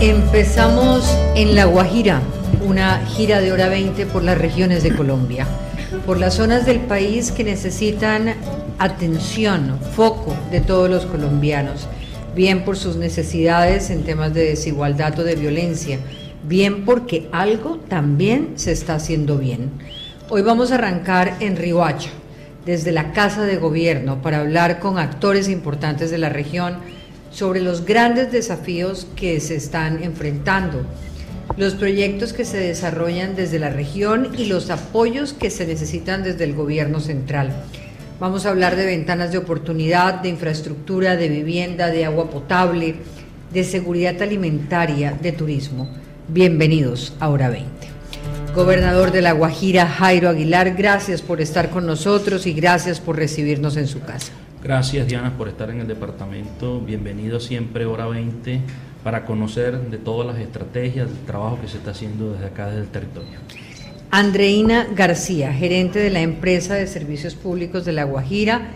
Empezamos en La Guajira, una gira de hora 20 por las regiones de Colombia, por las zonas del país que necesitan atención, foco de todos los colombianos, bien por sus necesidades en temas de desigualdad o de violencia, bien porque algo también se está haciendo bien. Hoy vamos a arrancar en Riohacha, desde la Casa de Gobierno, para hablar con actores importantes de la región sobre los grandes desafíos que se están enfrentando, los proyectos que se desarrollan desde la región y los apoyos que se necesitan desde el gobierno central. Vamos a hablar de ventanas de oportunidad, de infraestructura, de vivienda, de agua potable, de seguridad alimentaria, de turismo. Bienvenidos a Hora 20. Gobernador de La Guajira, Jairo Aguilar, gracias por estar con nosotros y gracias por recibirnos en su casa. Gracias, Diana, por estar en el departamento. Bienvenido siempre a Hora 20 para conocer de todas las estrategias, del trabajo que se está haciendo desde acá, desde el territorio. Andreina García, gerente de la empresa de servicios públicos de La Guajira,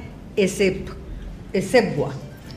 ESEBUA,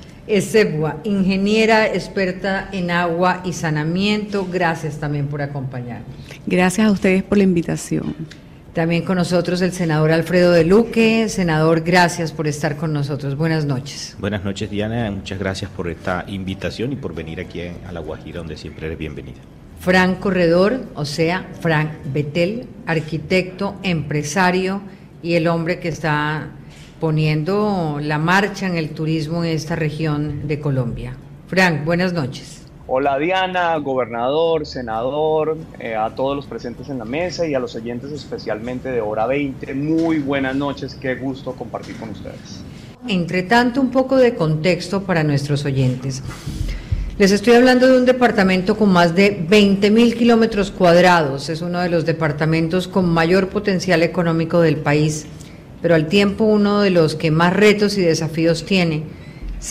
ingeniera experta en agua y saneamiento. Gracias también por acompañarnos. Gracias a ustedes por la invitación. También con nosotros el senador Alfredo de Luque. Senador, gracias por estar con nosotros. Buenas noches. Buenas noches, Diana. Muchas gracias por esta invitación y por venir aquí a La Guajira, donde siempre eres bienvenida. Frank Corredor, o sea, Frank Betel, arquitecto, empresario y el hombre que está poniendo la marcha en el turismo en esta región de Colombia. Frank, buenas noches. Hola Diana, gobernador, senador, a todos los presentes en la mesa y a los oyentes especialmente de Hora 20, muy buenas noches, qué gusto compartir con ustedes. Entre tanto, un poco de contexto para nuestros oyentes. Les estoy hablando de un departamento con más de 20.000 kilómetros cuadrados, es uno de los departamentos con mayor potencial económico del país, pero al tiempo uno de los que más retos y desafíos tiene.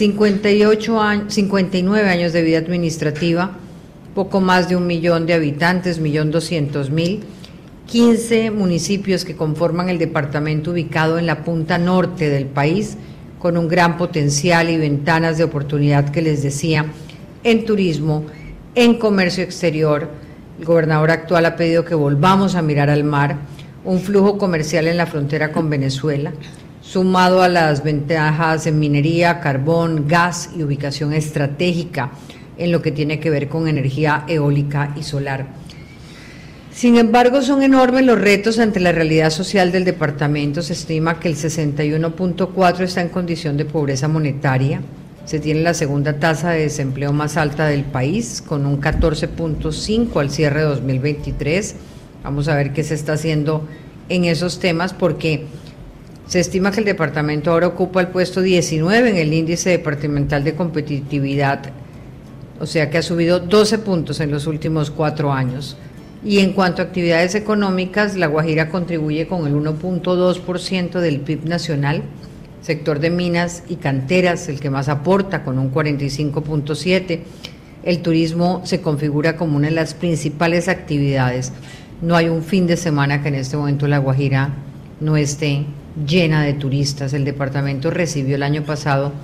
59 años de vida administrativa, poco más de 1 millón de habitantes, 1.200.000, 15 municipios que conforman el departamento ubicado en la punta norte del país, con un gran potencial y ventanas de oportunidad que les decía, en turismo, en comercio exterior. El gobernador actual ha pedido que volvamos a mirar al mar, un flujo comercial en la frontera con Venezuela, sumado a las ventajas en minería, carbón, gas y ubicación estratégica en lo que tiene que ver con energía eólica y solar. Sin embargo, son enormes los retos ante la realidad social del departamento. Se estima que el 61.4% está en condición de pobreza monetaria. Se tiene la segunda tasa de desempleo más alta del país, con un 14.5% al cierre de 2023. Vamos a ver qué se está haciendo en esos temas, porque se estima que el departamento ahora ocupa el puesto 19 en el índice departamental de competitividad, o sea que ha subido 12 puntos en los últimos 4 años. Y en cuanto a actividades económicas, La Guajira contribuye con el 1.2% del PIB nacional, sector de minas y canteras, el que más aporta, con un 45.7%. El turismo se configura como una de las principales actividades. No hay un fin de semana que en este momento La Guajira no esté llena de turistas. El departamento recibió el año pasado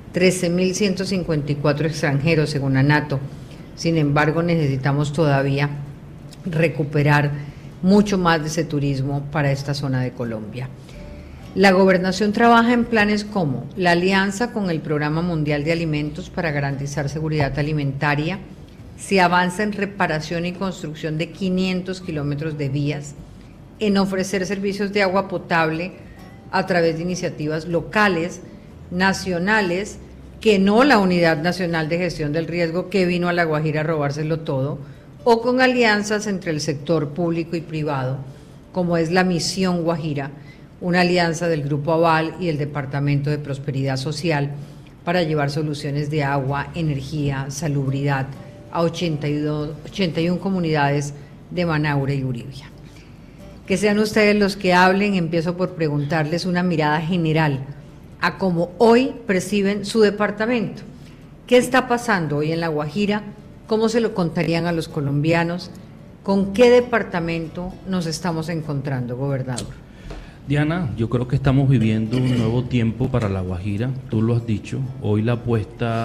13.154 extranjeros según ANATO. Sin embargo, necesitamos todavía recuperar mucho más de ese turismo para esta zona de Colombia. La gobernación trabaja en planes como la alianza con el Programa Mundial de Alimentos para garantizar seguridad alimentaria. Se avanza en reparación y construcción de 500 kilómetros de vías, en ofrecer servicios de agua potable a través de iniciativas locales, nacionales, que no la Unidad Nacional de Gestión del Riesgo, que vino a La Guajira a robárselo todo, o con alianzas entre el sector público y privado, como es la Misión Guajira, una alianza del Grupo Aval y el Departamento de Prosperidad Social para llevar soluciones de agua, energía, salubridad a 81 comunidades de Manaure y Uribia. Que sean ustedes los que hablen. Empiezo por preguntarles una mirada general a cómo hoy perciben su departamento. ¿Qué está pasando hoy en La Guajira? ¿Cómo se lo contarían a los colombianos? ¿Con qué departamento nos estamos encontrando, gobernador? Diana, yo creo que estamos viviendo un nuevo tiempo para La Guajira, tú lo has dicho. Hoy la apuesta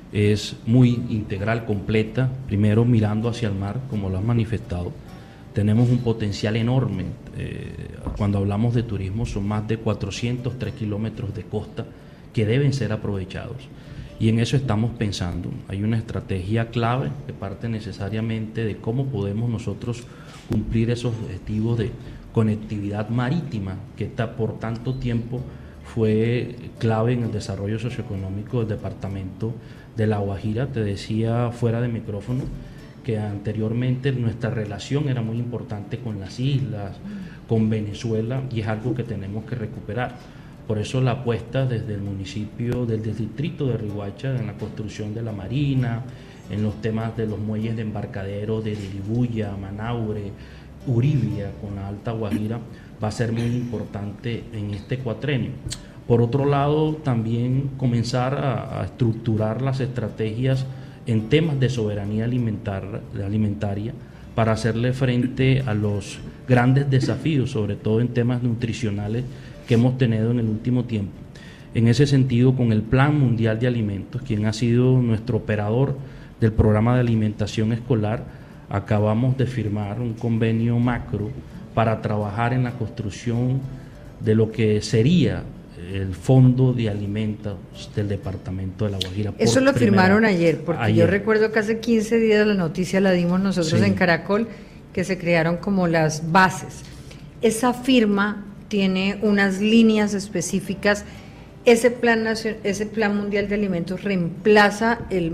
es muy integral, completa, primero mirando hacia el mar, como lo has manifestado. Tenemos un potencial enorme. Cuando hablamos de turismo son más de 403 kilómetros de costa que deben ser aprovechados. Y en eso estamos pensando. Hay una estrategia clave que parte necesariamente de cómo podemos nosotros cumplir esos objetivos de conectividad marítima, que por tanto tiempo fue clave en el desarrollo socioeconómico del departamento de La Guajira. Te decía fuera de micrófono que anteriormente nuestra relación era muy importante con las islas, con Venezuela, y es algo que tenemos que recuperar. Por eso la apuesta desde el municipio, desde el distrito de Riohacha, en la construcción de la marina, en los temas de los muelles de embarcadero de Diribuya, Manaure, Uribia, con la Alta Guajira, va a ser muy importante en este cuatrenio. Por otro lado, también comenzar a estructurar las estrategias en temas de soberanía alimentaria para hacerle frente a los grandes desafíos, sobre todo en temas nutricionales que hemos tenido en el último tiempo. En ese sentido, con el Plan Mundial de Alimentos, quien ha sido nuestro operador del programa de alimentación escolar, acabamos de firmar un convenio macro para trabajar en la construcción de lo que sería el Fondo de Alimentos del Departamento de La Guajira. Eso lo firmaron ayer, porque yo recuerdo que hace 15 días la noticia la dimos nosotros en Caracol, que se crearon como las bases. Esa firma tiene unas líneas específicas. ¿Ese plan mundial de alimentos reemplaza el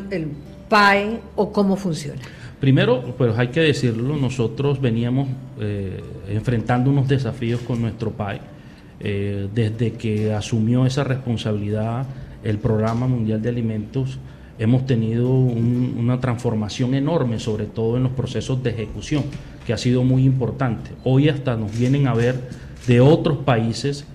PAE o cómo funciona? Primero, pues hay que decirlo, nosotros veníamos enfrentando unos desafíos con nuestro PAE. Desde que asumió esa responsabilidad el Programa Mundial de Alimentos, hemos tenido una transformación enorme, sobre todo en los procesos de ejecución, que ha sido muy importante. Hoy hasta nos vienen a ver de otros países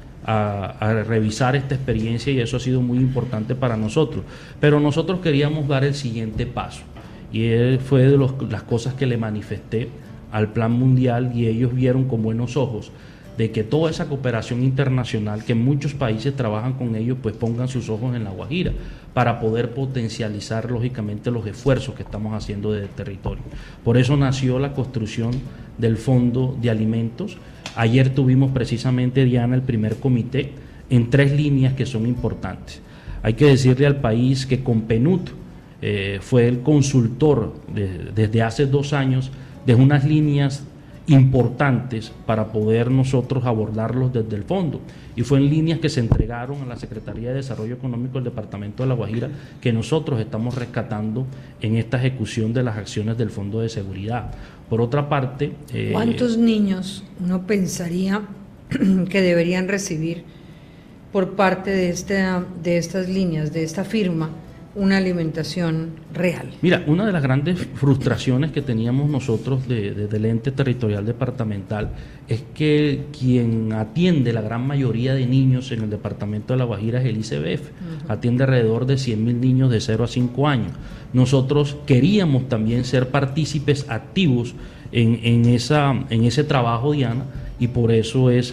a revisar esta experiencia, y eso ha sido muy importante para nosotros. Pero nosotros queríamos dar el siguiente paso, y fue de las cosas que le manifesté al Plan Mundial, y ellos vieron con buenos ojos de que toda esa cooperación internacional, que muchos países trabajan con ellos, pues pongan sus ojos en La Guajira para poder potencializar lógicamente los esfuerzos que estamos haciendo desde el territorio. Por eso nació la construcción del Fondo de Alimentos. Ayer tuvimos precisamente, Diana, el primer comité en 3 líneas que son importantes. Hay que decirle al país que con PNUD fue el consultor desde hace 2 años de unas líneas importantes para poder nosotros abordarlos desde el fondo, y fue en líneas que se entregaron a la Secretaría de Desarrollo Económico del Departamento de La Guajira, que nosotros estamos rescatando en esta ejecución de las acciones del Fondo de Seguridad. Por otra parte, ¿cuántos niños uno pensaría que deberían recibir por parte de estas líneas, de esta firma, una alimentación real? Mira, una de las grandes frustraciones que teníamos nosotros desde el ente territorial departamental es que quien atiende la gran mayoría de niños en el departamento de La Guajira es el ICBF. Atiende alrededor de 100.000 niños de 0 a 5 años. Nosotros queríamos también ser partícipes activos en ese trabajo, Diana, y por eso es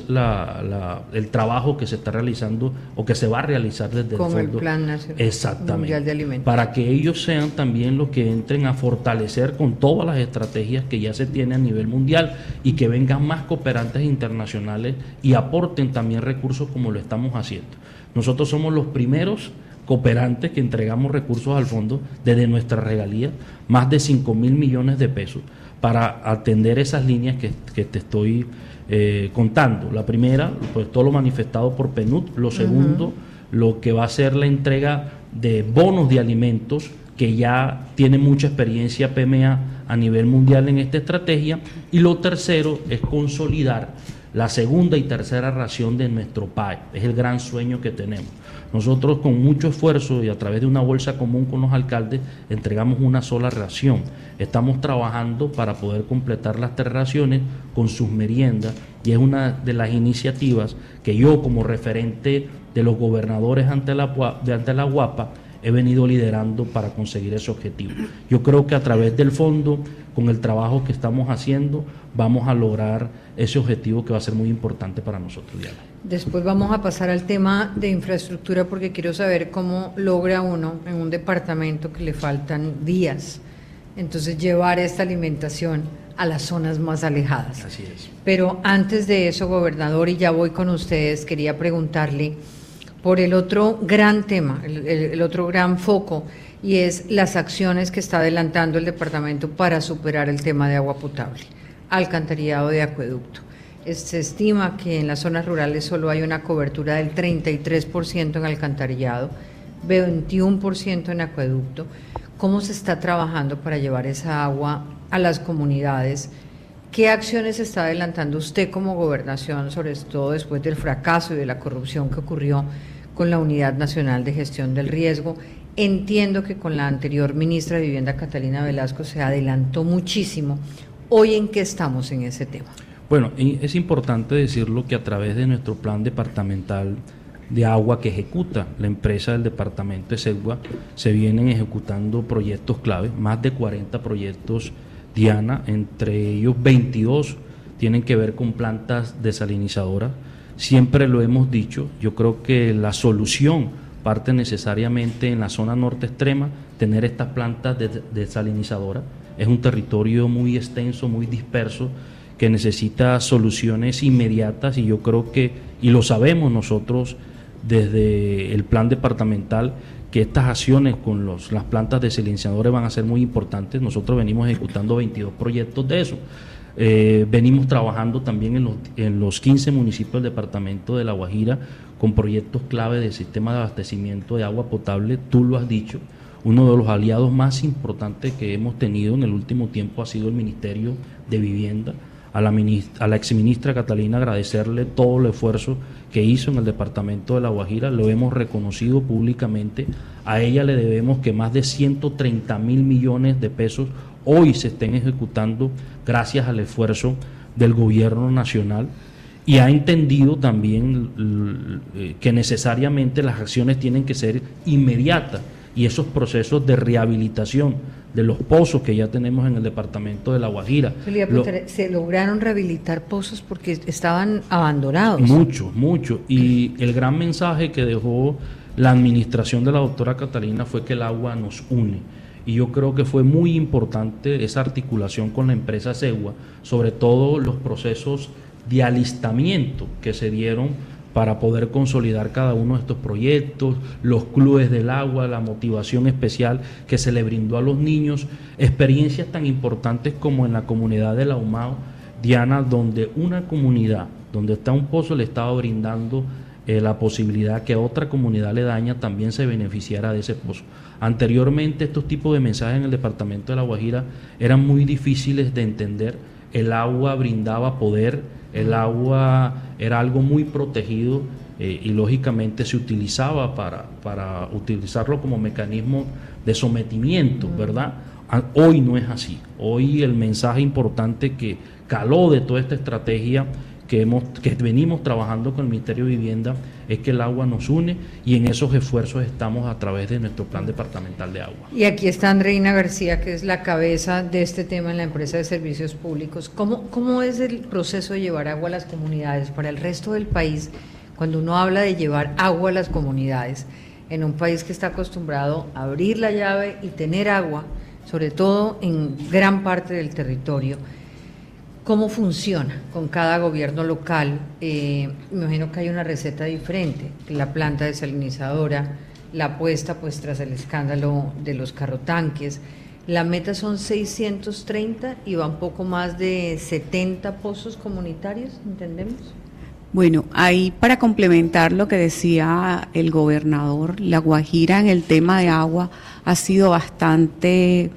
el trabajo que se está realizando o que se va a realizar desde el Fondo. El Plan Nacional Mundial de Alimentos. Para que ellos sean también los que entren a fortalecer con todas las estrategias que ya se tienen a nivel mundial, y que vengan más cooperantes internacionales y aporten también recursos como lo estamos haciendo. Nosotros somos los primeros cooperantes que entregamos recursos al fondo desde nuestra regalía, más de 5.000 millones de pesos, para atender esas líneas que te estoy contando. La primera, pues todo lo manifestado por PNUD. Lo segundo, lo que va a ser la entrega de bonos de alimentos, que ya tiene mucha experiencia PMA a nivel mundial en esta estrategia. Y lo tercero es consolidar la segunda y tercera ración de nuestro PAE. Es el gran sueño que tenemos. Nosotros, con mucho esfuerzo y a través de una bolsa común con los alcaldes, entregamos una sola ración. Estamos trabajando para poder completar las 3 raciones con sus meriendas, y es una de las iniciativas que yo, como referente de los gobernadores ante la Guapa, he venido liderando para conseguir ese objetivo. Yo creo que a través del fondo, con el trabajo que estamos haciendo, vamos a lograr ese objetivo que va a ser muy importante para nosotros, Diana. Después vamos a pasar al tema de infraestructura porque quiero saber cómo logra uno en un departamento que le faltan vías, entonces llevar esta alimentación a las zonas más alejadas. Así es. Pero antes de eso, gobernador, y ya voy con ustedes, quería preguntarle por el otro gran tema, el otro gran foco, y es las acciones que está adelantando el departamento para superar el tema de agua potable, alcantarillado de acueducto. Se estima que en las zonas rurales solo hay una cobertura del 33% en alcantarillado, 21% en acueducto. ¿Cómo se está trabajando para llevar esa agua a las comunidades? ¿Qué acciones está adelantando usted como gobernación, sobre todo después del fracaso y de la corrupción que ocurrió con la Unidad Nacional de Gestión del Riesgo? Entiendo que con la anterior ministra de Vivienda, Catalina Velasco, se adelantó muchísimo. ¿Hoy en qué estamos en ese tema? Bueno, es importante decirlo que a través de nuestro plan departamental de agua que ejecuta la empresa del departamento de SEGUA, se vienen ejecutando proyectos clave, más de 40 proyectos, Diana, entre ellos 22 tienen que ver con plantas desalinizadoras. Siempre lo hemos dicho, yo creo que la solución parte necesariamente en la zona norte extrema, tener estas plantas desalinizadoras. Es un territorio muy extenso, muy disperso, que necesita soluciones inmediatas, y yo creo que, y lo sabemos nosotros desde el plan departamental, que estas acciones con las plantas desalinizadoras van a ser muy importantes. Nosotros venimos ejecutando 22 proyectos de eso. Venimos trabajando también en los 15 municipios del departamento de La Guajira con proyectos clave del sistema de abastecimiento de agua potable. Tú lo has dicho, uno de los aliados más importantes que hemos tenido en el último tiempo ha sido el Ministerio de Vivienda. A la exministra Catalina agradecerle todo el esfuerzo que hizo en el departamento de La Guajira, lo hemos reconocido públicamente. A ella le debemos que más de 130.000 millones de pesos hoy se estén ejecutando gracias al esfuerzo del gobierno nacional, y ha entendido también que necesariamente las acciones tienen que ser inmediatas, y esos procesos de rehabilitación de los pozos que ya tenemos en el departamento de La Guajira. ¿Se lograron rehabilitar pozos porque estaban abandonados? Mucho. Y el gran mensaje que dejó la administración de la doctora Catalina fue que el agua nos une. Y yo creo que fue muy importante esa articulación con la empresa SEGUA, sobre todo los procesos de alistamiento que se dieron para poder consolidar cada uno de estos proyectos, los clubes del agua, la motivación especial que se le brindó a los niños, experiencias tan importantes como en la comunidad de La Humao, Diana, donde una comunidad, donde está un pozo, le estaba brindando la posibilidad que otra comunidad aledaña también se beneficiara de ese pozo. Anteriormente estos tipos de mensajes en el departamento de La Guajira eran muy difíciles de entender. El agua brindaba poder, el agua era algo muy protegido, y lógicamente se utilizaba para utilizarlo como mecanismo de sometimiento, ¿verdad? Hoy no es así. Hoy el mensaje importante que caló de toda esta estrategia que venimos trabajando con el Ministerio de Vivienda es que el agua nos une, y en esos esfuerzos estamos a través de nuestro plan departamental de agua. Y aquí está Andreina García, que es la cabeza de este tema en la empresa de servicios públicos. ¿Cómo es el proceso de llevar agua a las comunidades? Para el resto del país, cuando uno habla de llevar agua a las comunidades, en un país que está acostumbrado a abrir la llave y tener agua, sobre todo en gran parte del territorio, ¿cómo funciona con cada gobierno local? Me imagino que hay una receta diferente, la planta desalinizadora, la apuesta pues tras el escándalo de los carrotanques. La meta son 630 y va un poco más de 70 pozos comunitarios, ¿entendemos? Bueno, ahí para complementar lo que decía el gobernador, La Guajira en el tema de agua ha sido bastante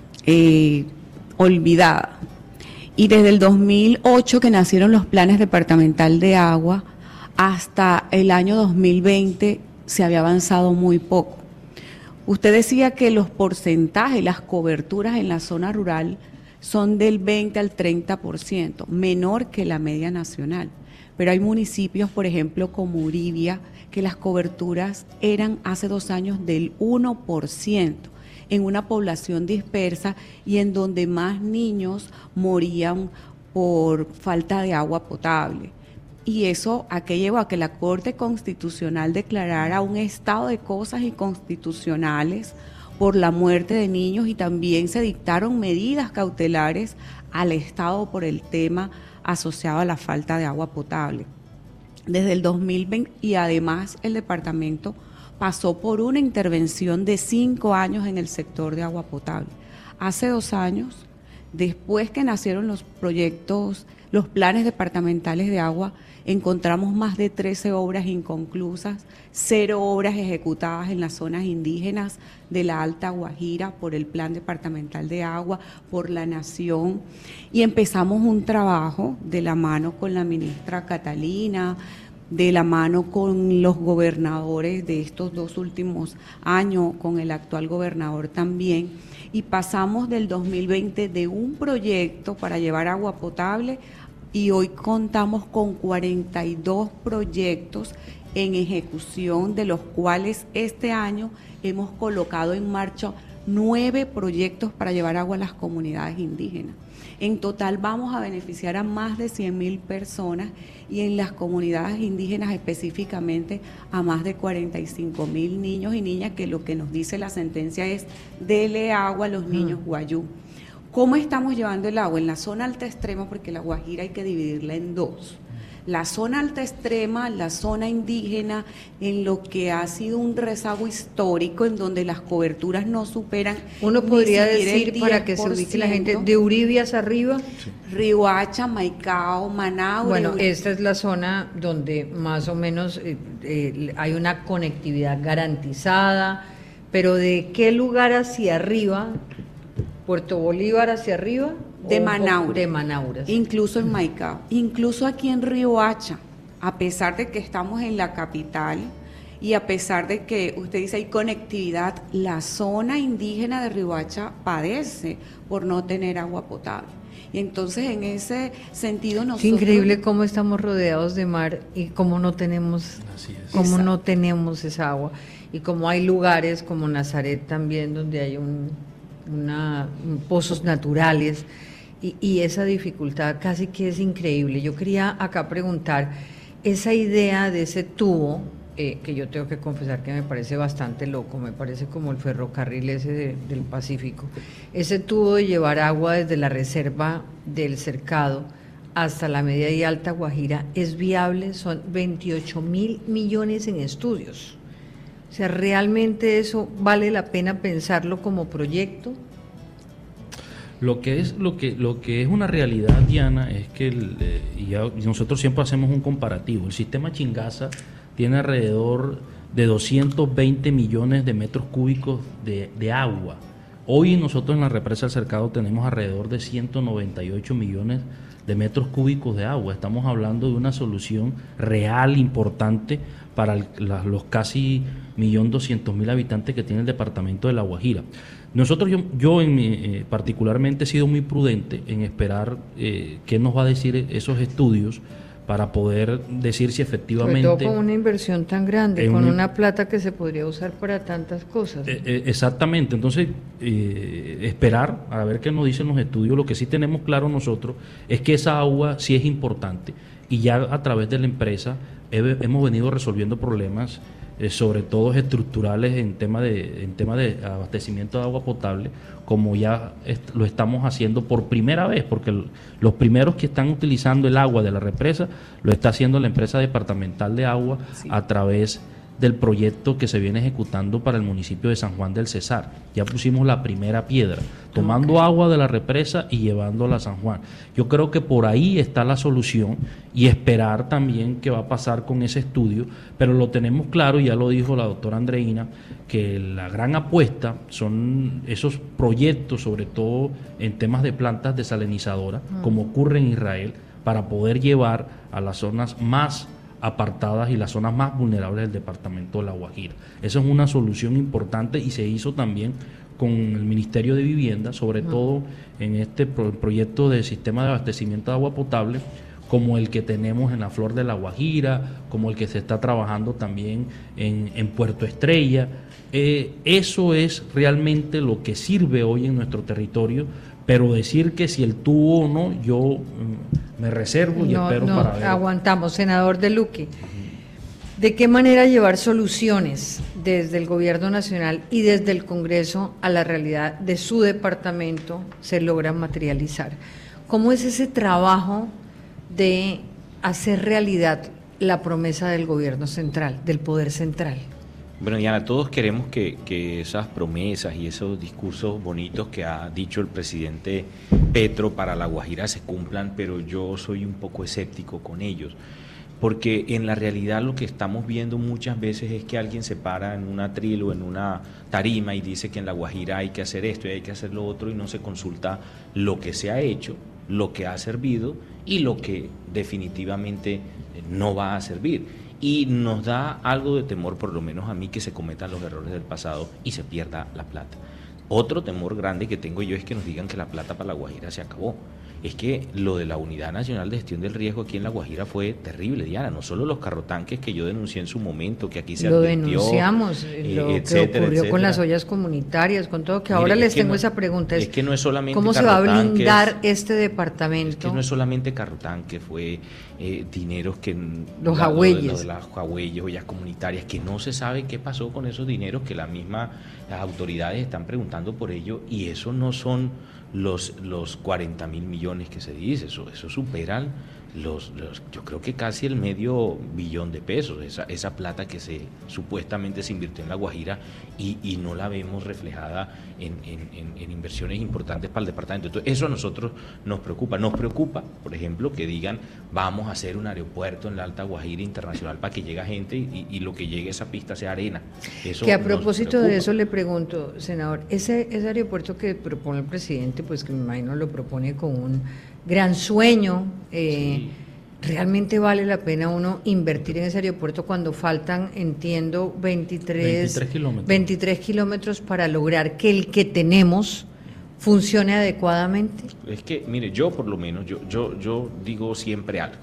olvidada. Y desde el 2008 que nacieron los planes departamental de agua, hasta el año 2020 se había avanzado muy poco. Usted decía que los porcentajes, las coberturas en la zona rural son del 20 al 30%, menor que la media nacional. Pero hay municipios, por ejemplo, como Uribia, que las coberturas eran hace 2 años del 1%. En una población dispersa y en donde más niños morían por falta de agua potable. y eso a qué llevó, a que la Corte Constitucional declarara un estado de cosas inconstitucionales por la muerte de niños, y también se dictaron medidas cautelares al Estado por el tema asociado a la falta de agua potable. Desde el 2020, y además el departamento pasó por una intervención de 5 años en el sector de agua potable. Hace 2 años, después que nacieron los proyectos, los planes departamentales de agua, encontramos más de 13 obras inconclusas, 0 obras ejecutadas en las zonas indígenas de la Alta Guajira por el Plan Departamental de Agua, por la Nación, y empezamos un trabajo de la mano con la ministra Catalina, de la mano con los gobernadores de estos 2 últimos años, con el actual gobernador también, y pasamos del 2020 de un proyecto para llevar agua potable, y hoy contamos con 42 proyectos en ejecución, de los cuales este año hemos colocado en marcha 9 proyectos para llevar agua a las comunidades indígenas. En total vamos a beneficiar a más de 100.000 personas, y en las comunidades indígenas específicamente a más de 45.000 niños y niñas, que lo que nos dice la sentencia es: dele agua a los niños guayú. ¿Cómo estamos llevando el agua? En la zona alta extrema, porque la Guajira hay que dividirla en 2. La zona alta extrema, la zona indígena, en lo que ha sido un rezago histórico, en donde las coberturas no superan. Uno podría decir, para que se ubique la gente, de Uribe hacia arriba. Sí. Riohacha, Maicao, Manaure. Bueno, esta es la zona donde más o menos hay una conectividad garantizada, pero ¿de qué lugar hacia arriba? ¿Puerto Bolívar hacia arriba? De Manaure. De Manaure. Sí. Incluso en Maicao. Incluso aquí en Riohacha, a pesar de que estamos en la capital y a pesar de que usted dice hay conectividad, la zona indígena de Riohacha padece por no tener agua potable. Y entonces en ese sentido nosotros... Qué increíble cómo estamos rodeados de mar y cómo no tenemos, no tenemos esa agua. Y cómo hay lugares como Nazaret también donde hay pozos naturales y esa dificultad casi que es increíble. Yo quería acá preguntar, esa idea de ese tubo, que yo tengo que confesar que me parece bastante loco, me parece como el ferrocarril ese del Pacífico, ese tubo de llevar agua desde la reserva del Cercado hasta la media y alta Guajira, ¿es viable? Son 28.000 millones en estudios. O sea, ¿realmente eso vale la pena pensarlo como proyecto? Lo que es una realidad, Diana, es que y nosotros siempre hacemos un comparativo. El sistema Chingaza tiene alrededor de 220 millones de metros cúbicos de agua. Hoy nosotros en la represa del Cercado tenemos alrededor de 198 millones de metros cúbicos de agua. Estamos hablando de una solución real, importante, para los casi 1.200.000 habitantes que tiene el departamento de La Guajira. Nosotros, yo particularmente he sido muy prudente en esperar qué nos va a decir esos estudios para poder decir si efectivamente... Sobre todo con una inversión tan grande, con una plata que se podría usar para tantas cosas. Exactamente, entonces esperar a ver qué nos dicen los estudios. Lo que sí tenemos claro nosotros es que esa agua sí es importante, y ya a través de la empresa hemos venido resolviendo problemas, sobre todo estructurales en tema de abastecimiento de agua potable, como ya lo estamos haciendo por primera vez, porque los primeros que están utilizando el agua de la represa lo está haciendo la empresa departamental de agua, sí, a través del proyecto que se viene ejecutando para el municipio de San Juan del Cesar. Ya pusimos la primera piedra, tomando agua de la represa y llevándola a San Juan. Yo creo que por ahí está la solución, y esperar también qué va a pasar con ese estudio, pero lo tenemos claro, y ya lo dijo la doctora Andreina, que la gran apuesta son esos proyectos, sobre todo en temas de plantas desalinizadoras, como ocurre en Israel, para poder llevar a las zonas más apartadas y las zonas más vulnerables del departamento de La Guajira. Esa es una solución importante, y se hizo también con el Ministerio de Vivienda, sobre todo en este proyecto de sistema de abastecimiento de agua potable, como el que tenemos en la Flor de la Guajira, como el que se está trabajando también en Puerto Estrella. Eso es realmente lo que sirve hoy en nuestro territorio, pero decir que si el tuvo o no, yo me reservo y espero para ver. Aguantamos, senador De Luque. ¿De qué manera llevar soluciones desde el Gobierno Nacional y desde el Congreso a la realidad de su departamento se logra materializar? ¿Cómo es ese trabajo de hacer realidad la promesa del Gobierno central, del Poder Central? Bueno, Diana, todos queremos que esas promesas y esos discursos bonitos que ha dicho el presidente Petro para La Guajira se cumplan, pero yo soy un poco escéptico con ellos. Porque en la realidad lo que estamos viendo muchas veces es que alguien se para en un atril o en una tarima y dice que en La Guajira hay que hacer esto y hay que hacer lo otro y no se consulta lo que se ha hecho, lo que ha servido y lo que definitivamente no va a servir. Y nos da algo de temor, por lo menos a mí, que se cometan los errores del pasado y se pierda la plata. Otro temor grande que tengo yo es que nos digan que la plata para La Guajira se acabó. Es que lo de la Unidad Nacional de Gestión del Riesgo aquí en La Guajira fue terrible, Diana. No solo los carrotanques que yo denuncié en su momento, que aquí se advirtió. Lo denunciamos, lo etcétera, que ocurrió con las ollas comunitarias, con todo, que ahora les tengo esa pregunta. Es que no es solamente ¿cómo se va a blindar este departamento? Es que no es solamente carrotanque, fue dineros que... Los jagüeyes. Lo de las jagüeyes, ollas comunitarias, que no se sabe qué pasó con esos dineros, que las autoridades están preguntando por ello, y eso no son los 40.000 millones que se dice, eso superan yo creo que casi el $500 million de pesos, esa plata que supuestamente se invirtió en La Guajira y no la vemos reflejada en inversiones importantes para el departamento. Entonces eso a nosotros nos preocupa, por ejemplo, que digan vamos a hacer un aeropuerto en la Alta Guajira internacional para que llegue gente y lo que llegue a esa pista sea arena. Eso que a propósito de eso le pregunto, senador, ese aeropuerto que propone el presidente, pues que me imagino lo propone con un gran sueño, sí. ¿Realmente vale la pena uno invertir en ese aeropuerto cuando faltan, entiendo, 23 kilómetros para lograr que el que tenemos funcione adecuadamente? Es que, mire, yo por lo menos, yo digo siempre algo.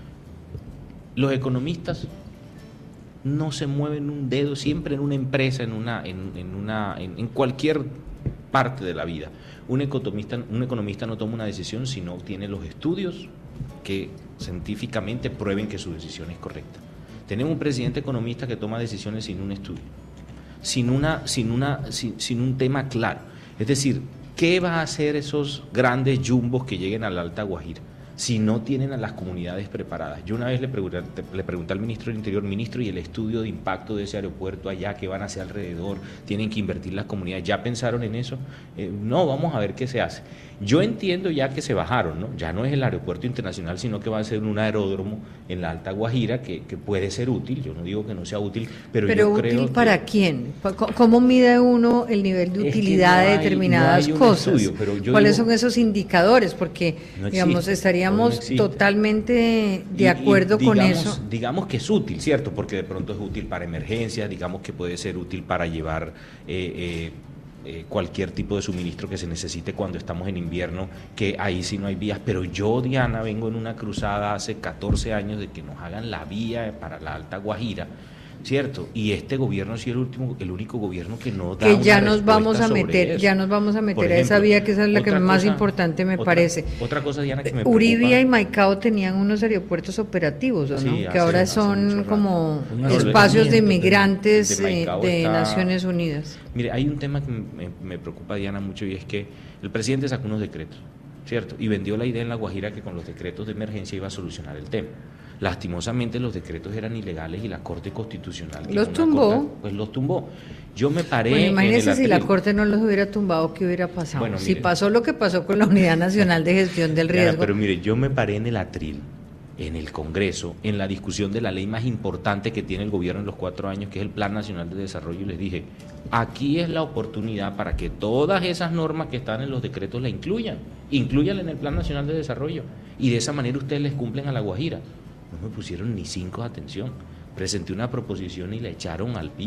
Los economistas no se mueven un dedo siempre en una empresa, en cualquier parte de la vida. Un economista no toma una decisión si no tiene los estudios que científicamente prueben que su decisión es correcta. Tenemos un presidente economista que toma decisiones sin un estudio, sin un tema claro. Es decir, ¿qué va a hacer esos grandes jumbos que lleguen a la Alta Guajira si no tienen a las comunidades preparadas? Yo una vez le pregunté al ministro del Interior, ministro, ¿y el estudio de impacto de ese aeropuerto allá, qué van a hacer alrededor? ¿Tienen que invertir las comunidades? ¿Ya pensaron en eso? No, vamos a ver qué se hace. Yo entiendo ya que se bajaron, ¿no? Ya no es el aeropuerto internacional, sino que va a ser un aeródromo en la Alta Guajira que puede ser útil. Yo no digo que no sea útil, pero yo útil creo ¿para que, quién? ¿Cómo mide uno el nivel de utilidad de determinadas cosas? Estudio, ¿Cuáles son esos indicadores? Porque, digamos, estaríamos totalmente de acuerdo con eso. Digamos que es útil, ¿cierto? Porque de pronto es útil para emergencias, digamos que puede ser útil para llevar cualquier tipo de suministro que se necesite cuando estamos en invierno, que ahí sí no hay vías. Pero yo, Diana, vengo en una cruzada hace 14 años de que nos hagan la vía para la Alta Guajira, ¿cierto? Y este gobierno ha sido el único gobierno que no da que una ya nos vamos a meter, eso. Ya nos vamos a meter Por a esa ejemplo, vía, que esa es la que más cosa, importante me parece. Otra cosa, Diana, que me preocupa. Uribia y Maicao tenían unos aeropuertos operativos, ¿no? Sí, que ahora son como espacios de inmigrantes de Naciones Unidas. Mire, hay un tema que me preocupa, Diana, mucho, y es que el presidente sacó unos decretos, ¿cierto? Y vendió la idea en La Guajira que con los decretos de emergencia iba a solucionar el tema. Lastimosamente los decretos eran ilegales y la Corte Constitucional los tumbó. Los tumbó. Yo me paré. Bueno, imagínese si la Corte no los hubiera tumbado, ¿qué hubiera pasado? Bueno, si pasó lo que pasó con la Unidad Nacional de Gestión del Riesgo. Pero mire, yo me paré en el atril, en el Congreso, en la discusión de la ley más importante que tiene el gobierno en los 4 años, que es el Plan Nacional de Desarrollo, y les dije, aquí es la oportunidad para que todas esas normas que están en los decretos la incluyan en el Plan Nacional de Desarrollo, y de esa manera ustedes les cumplen a La Guajira. No me pusieron ni 5 de atención. Presenté una proposición y la echaron al piso.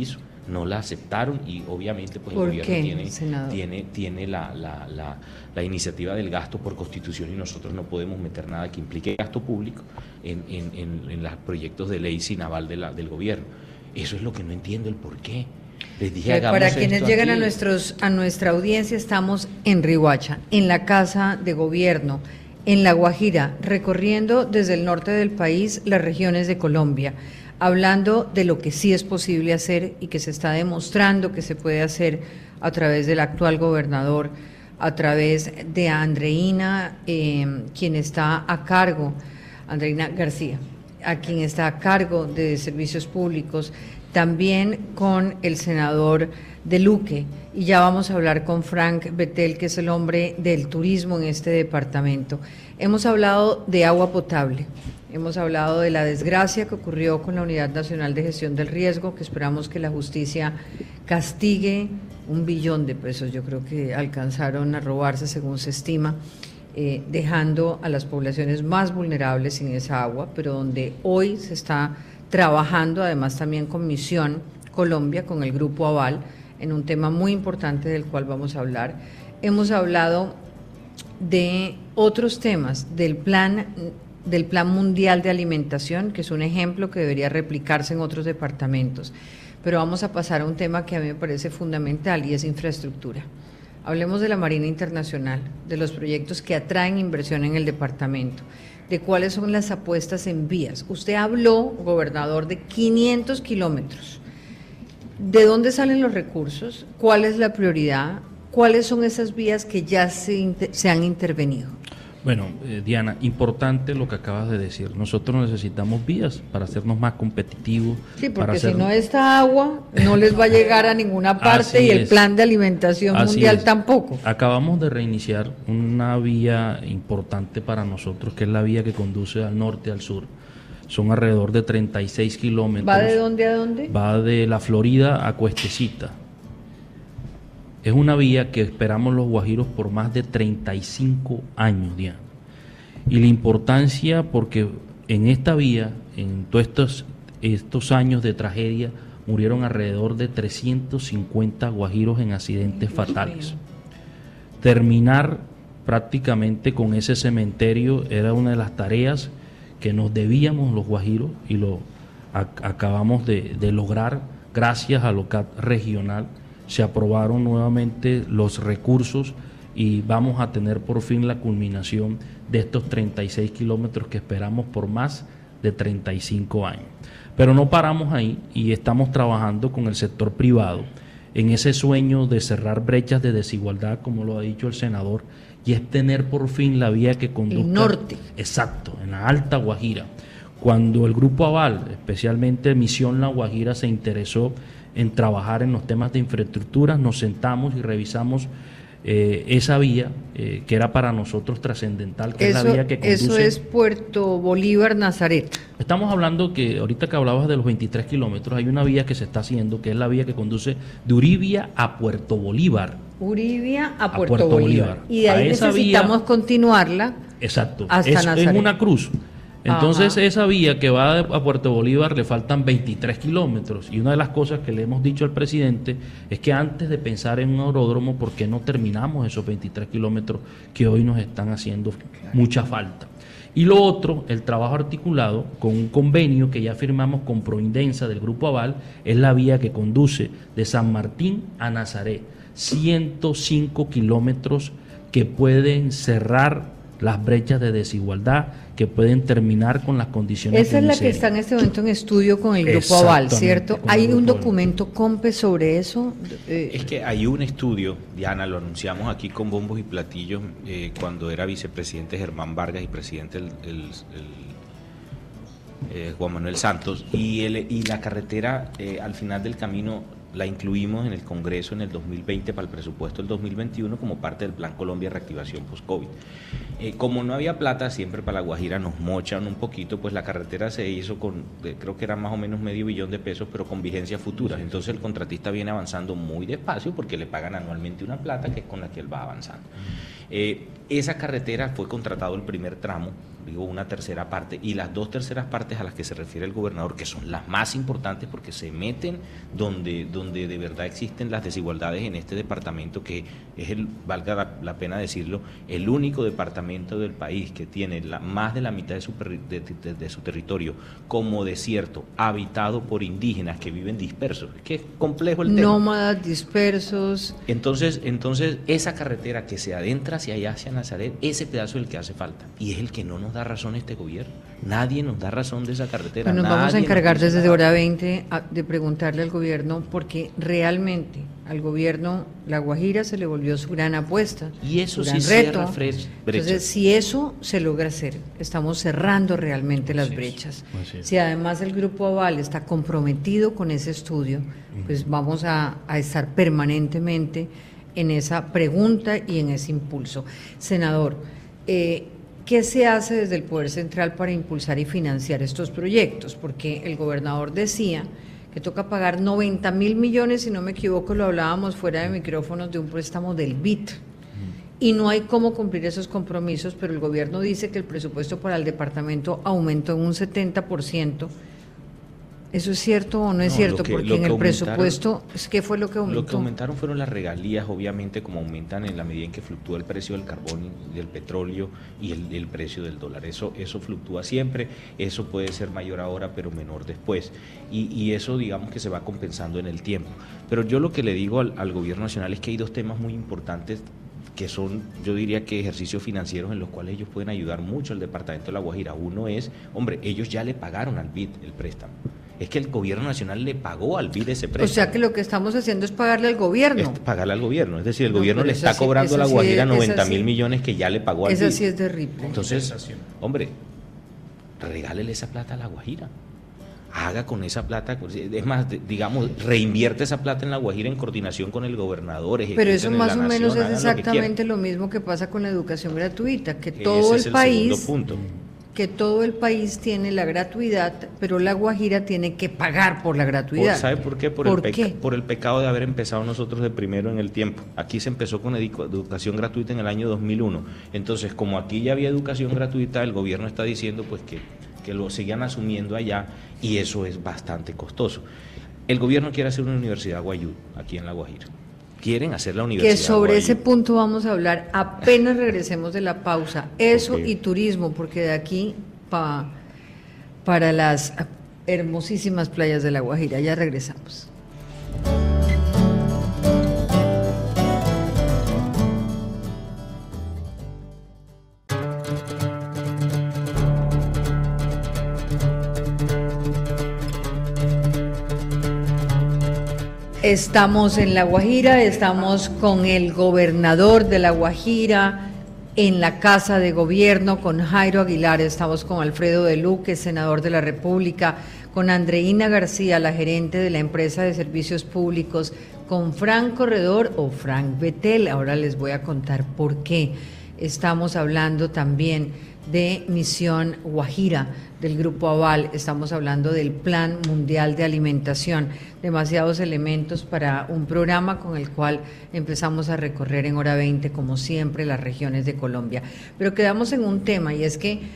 no la aceptaron y obviamente pues el ¿Por gobierno qué, senador? tiene la iniciativa del gasto por constitución y nosotros no podemos meter nada que implique gasto público en los proyectos de ley sin aval del gobierno. Eso es lo que no entiendo el por qué. Les dije, hagamos para quienes esto llegan aquí. a nuestra audiencia, estamos en Riohacha, en la Casa de Gobierno, en La Guajira, recorriendo desde el norte del país las regiones de Colombia, hablando de lo que sí es posible hacer y que se está demostrando que se puede hacer a través del actual gobernador, a través de Andreina, quien está a cargo, Andreina García, a quien está a cargo de servicios públicos, también con el senador de Luque, y ya vamos a hablar con Frank Betel, que es el hombre del turismo en este departamento. Hemos hablado de agua potable, hemos hablado de la desgracia que ocurrió con la Unidad Nacional de Gestión del Riesgo, que esperamos que la justicia castigue. 1 billón de pesos, yo creo que alcanzaron a robarse según se estima, dejando a las poblaciones más vulnerables sin esa agua, pero donde hoy se está trabajando, además también con Misión Colombia, con el Grupo Aval, en un tema muy importante del cual vamos a hablar. Hemos hablado de otros temas, del Plan Mundial de Alimentación, que es un ejemplo que debería replicarse en otros departamentos. Pero vamos a pasar a un tema que a mí me parece fundamental y es infraestructura. Hablemos de la Marina Internacional, de los proyectos que atraen inversión en el departamento, de cuáles son las apuestas en vías. Usted habló, gobernador, de 500 kilómetros. ¿De dónde salen los recursos? ¿Cuál es la prioridad? ¿Cuáles son esas vías que ya se han intervenido? Bueno, Diana, importante lo que acabas de decir. Nosotros necesitamos vías para hacernos más competitivos. Sí, porque si no esta agua no les va a llegar a ninguna parte y el plan de alimentación mundial tampoco. Acabamos de reiniciar una vía importante para nosotros, que es la vía que conduce al norte al sur. Son alrededor de 36 kilómetros. ¿Va de dónde a dónde? Va de la Florida a Cuestecita. Es una vía que esperamos los guajiros por más de 35 años, Diana. Y la importancia, porque en esta vía, en todos estos años de tragedia, murieron alrededor de 350 guajiros en accidentes fatales. Terminar prácticamente con ese cementerio era una de las tareas que nos debíamos los guajiros y lo acabamos de lograr gracias a LOCAT regional. Se aprobaron nuevamente los recursos y vamos a tener por fin la culminación de estos 36 kilómetros que esperamos por más de 35 años. Pero no paramos ahí y estamos trabajando con el sector privado en ese sueño de cerrar brechas de desigualdad, como lo ha dicho el senador, y es tener por fin la vía que conduzca... El norte. Exacto, en la Alta Guajira. Cuando el Grupo Aval, especialmente Misión La Guajira, se interesó en trabajar en los temas de infraestructura, nos sentamos y revisamos esa vía que era para nosotros trascendental, que es la vía que conduce... Eso es Puerto Bolívar, Nazaret. Estamos hablando que, ahorita que hablabas de los 23 kilómetros, hay una vía que se está haciendo, que es la vía que conduce de Uribia a Puerto Bolívar. Uribia a Puerto Bolívar. Y de ahí necesitamos continuarla. Exacto, hasta Nazaret. Es una cruz. Entonces, Ajá. Esa vía que va a Puerto Bolívar le faltan 23 kilómetros. Y una de las cosas que le hemos dicho al presidente es que antes de pensar en un aeródromo, ¿por qué no terminamos esos 23 kilómetros que hoy nos están haciendo mucha falta? Y lo otro, el trabajo articulado con un convenio que ya firmamos con Proindensa del Grupo Aval, es la vía que conduce de San Martín a Nazaret. 105 kilómetros que pueden cerrar las brechas de desigualdad, que pueden terminar con las condiciones Esa de es la miseria. que está en este momento en estudio con el Grupo Aval, ¿cierto? ¿Hay un documento COMPE sobre eso? Es que hay un estudio, Diana, lo anunciamos aquí con bombos y platillos cuando era vicepresidente Germán Vargas y presidente Juan Manuel Santos, y la carretera al final del camino la incluimos en el Congreso en el 2020 para el presupuesto del 2021 como parte del Plan Colombia Reactivación Post-COVID. Como no había plata, siempre para La Guajira nos mochan un poquito, pues la carretera se hizo con, creo que era más o menos $500 million, pero con vigencia futura. Entonces el contratista viene avanzando muy despacio porque le pagan anualmente una plata que es con la que él va avanzando. Esa carretera fue contratado el primer tramo digo una tercera parte, y las 2/3 partes a las que se refiere el gobernador, que son las más importantes porque se meten donde de verdad existen las desigualdades en este departamento, que es valga la pena decirlo, el único departamento del país que tiene más de la mitad de su territorio como desierto, habitado por indígenas que viven dispersos. Es que es complejo el tema. Nómadas dispersos. Entonces, esa carretera que se adentra hacia allá, hacia Nazaret, ese pedazo es el que hace falta. Y es el que no nos da razón este gobierno. Nadie nos da razón de esa carretera. Pues nos vamos a encargar desde nada. hora 20 de preguntarle al gobierno, porque realmente al gobierno La Guajira se le volvió su gran apuesta. Y eso su gran sí reto. cierra brechas. Entonces, si eso se logra hacer, estamos cerrando realmente las Así es, brechas. así es. Si además el Grupo Aval está comprometido con ese estudio, pues vamos a estar permanentemente en esa pregunta y en ese impulso. Senador, ¿qué se hace desde el Poder Central para impulsar y financiar estos proyectos? Porque el gobernador decía que toca pagar 90.000 millones, si no me equivoco, lo hablábamos fuera de micrófonos, de un préstamo del BID. Y no hay cómo cumplir esos compromisos, pero el gobierno dice que el presupuesto para el departamento aumentó en un 70%. ¿Eso es cierto o no es cierto? Porque en el presupuesto, ¿qué fue lo que aumentó? Lo que aumentaron fueron las regalías, obviamente, como aumentan en la medida en que fluctúa el precio del carbón y del petróleo y el precio del dólar. Eso fluctúa siempre, eso puede ser mayor ahora, pero menor después. Y eso, digamos, que se va compensando en el tiempo. Pero yo lo que le digo al gobierno nacional es que hay dos temas muy importantes que son, yo diría que ejercicios financieros en los cuales ellos pueden ayudar mucho al departamento de La Guajira. Uno es, hombre, ellos ya le pagaron al BID el préstamo. Es que el gobierno nacional le pagó al BID ese préstamo. O sea que lo que estamos haciendo es pagarle al gobierno. Es pagarle al gobierno. Es decir, el No, gobierno pero le está esa sí- cobrando a La esa sí Guajira es- 90.000 sí- millones que ya le pagó al Esa BID. sí es terrible. Entonces, hombre, regálele esa plata a La Guajira. Haga con esa plata, es más, digamos, reinvierte esa plata en La Guajira en coordinación con el gobernador. Pero eso ejecuten en más la o menos nación, es hagan lo que exactamente quieran. lo mismo que pasa con la educación gratuita, que Ese todo es el segundo país, punto. que todo el país tiene la gratuidad, pero La Guajira tiene que pagar por la gratuidad. ¿Sabe por qué? ¿Por qué? Por el pecado de haber empezado nosotros de primero en el tiempo. Aquí se empezó con educación gratuita en el año 2001. Entonces, como aquí ya había educación gratuita, el gobierno está diciendo pues que lo sigan asumiendo allá, y eso es bastante costoso. El gobierno quiere hacer una universidad Guayú aquí en La Guajira. Quieren hacer la universidad Que sobre Guayú. ese punto vamos a hablar apenas regresemos de la pausa. Eso Ok. y turismo, porque de aquí para las hermosísimas playas de La Guajira. Ya regresamos. Estamos en La Guajira, estamos con el gobernador de La Guajira en la Casa de Gobierno, con Jairo Aguilar, estamos con Alfredo de Luque, senador de la República, con Andreina García, la gerente de la empresa de servicios públicos, con Frank Corredor o Frank Betel. Ahora les voy a contar por qué. Estamos hablando también de Misión Guajira, del Grupo Aval, estamos hablando del Plan Mundial de Alimentación, demasiados elementos para un programa con el cual empezamos a recorrer en hora 20, como siempre, las regiones de Colombia. Pero quedamos en un tema, y es que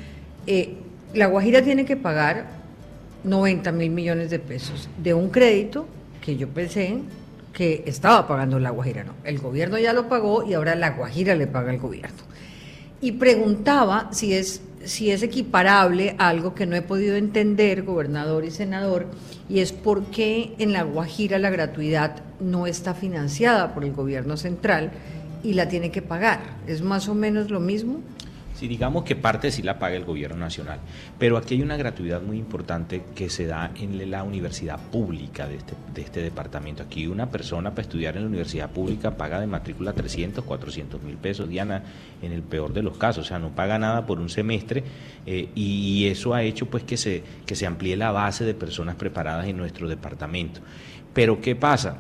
La Guajira tiene que pagar 90.000 millones de pesos de un crédito que yo pensé que estaba pagando La Guajira, no, el gobierno ya lo pagó y ahora La Guajira le paga al gobierno. Y preguntaba si es equiparable a algo que no he podido entender, gobernador y senador, y es por qué en La Guajira la gratuidad no está financiada por el gobierno central y la tiene que pagar. ¿Es más o menos lo mismo? Sí, digamos que parte sí la paga el gobierno nacional, pero aquí hay una gratuidad muy importante que se da en la universidad pública de este departamento. Aquí una persona para estudiar en la universidad pública paga de matrícula 300, 400 mil pesos, Diana, en el peor de los casos, o sea, no paga nada por un semestre, y eso ha hecho pues que se amplíe la base de personas preparadas en nuestro departamento. Pero ¿qué pasa?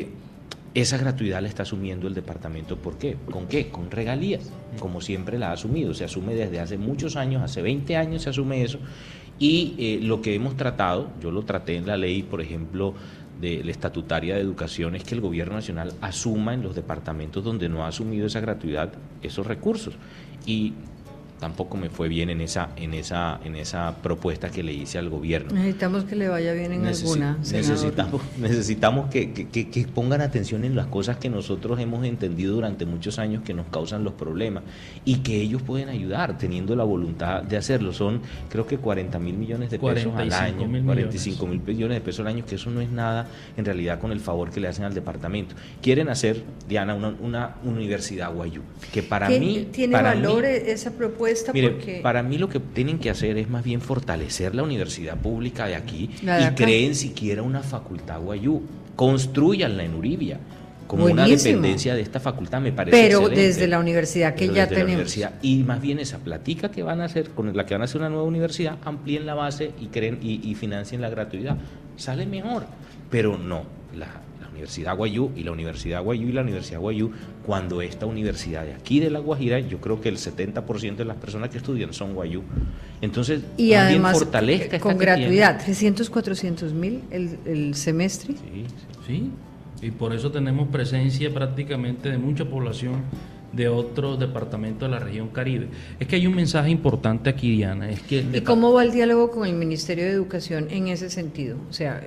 Esa gratuidad la está asumiendo el departamento. ¿Por qué? ¿Con qué? Con regalías, como siempre la ha asumido. Se asume desde hace muchos años, hace 20 años se asume eso. Y lo que hemos tratado, yo lo traté en la ley, por ejemplo, de la estatutaria de educación, es que el gobierno nacional asuma en los departamentos donde no ha asumido esa gratuidad esos recursos. Y tampoco me fue bien en esa propuesta que le hice al gobierno. Necesitamos que le vaya bien en alguna, senador. Necesitamos que pongan atención en las cosas que nosotros hemos entendido durante muchos años que nos causan los problemas y que ellos pueden ayudar teniendo la voluntad de hacerlo. Son, creo que 40 mil millones de pesos al año, 45 mil millones de pesos al año, que eso no es nada en realidad con el favor que le hacen al departamento. Quieren hacer, Diana, una universidad Guayú, que para mí... ¿Tiene valor esa propuesta? Mire, porque para mí lo que tienen que hacer es más bien fortalecer la universidad pública de aquí y creen siquiera una facultad Guayú. Construyanla en Uribia como una dependencia de esta facultad, me parece excelente. Desde la universidad que ya tenemos. Y más bien esa platica que van a hacer, con la que van a hacer una nueva universidad, amplíen la base y financien la gratuidad. Sale mejor, pero no, la Universidad Guayú y la Universidad Guayú y la Universidad Guayú, cuando esta universidad de aquí de La Guajira, yo creo que el 70% de las personas que estudian son Guayú. Entonces, y además fortalezca con gratuidad, 300, 400 mil el semestre. Sí, y por eso tenemos presencia prácticamente de mucha población de otros departamentos de la región Caribe. Es que hay un mensaje importante aquí, Diana. Es que ¿Y cómo va el diálogo con el Ministerio de Educación en ese sentido? O sea,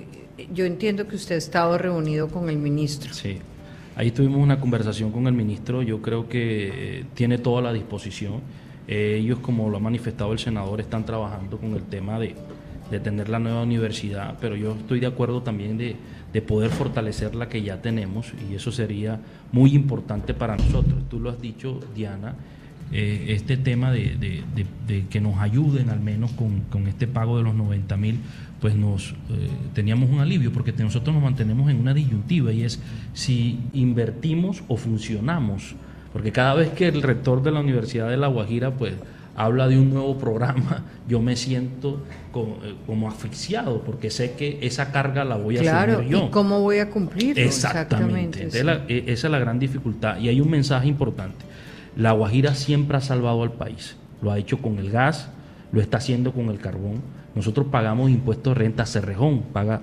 yo entiendo que usted ha estado reunido con el ministro. Sí, ahí tuvimos una conversación con el ministro. Yo creo que tiene toda la disposición. Ellos, como lo ha manifestado el senador, están trabajando con el tema de tener la nueva universidad, pero yo estoy de acuerdo también de poder fortalecer la que ya tenemos, y eso sería muy importante para nosotros. Tú lo has dicho, Diana, este tema de que nos ayuden al menos con este pago de los 90.000, pues teníamos un alivio, porque nosotros nos mantenemos en una disyuntiva, y es si invertimos o funcionamos, porque cada vez que el rector de la Universidad de La Guajira pues habla de un nuevo programa, yo me siento como asfixiado, porque sé que esa carga la voy a asumir yo. ¿Y cómo voy a cumplirlo? Exactamente. Esa es la gran dificultad, y hay un mensaje importante. La Guajira siempre ha salvado al país, lo ha hecho con el gas, lo está haciendo con el carbón. Nosotros pagamos impuestos de renta. Cerrejón paga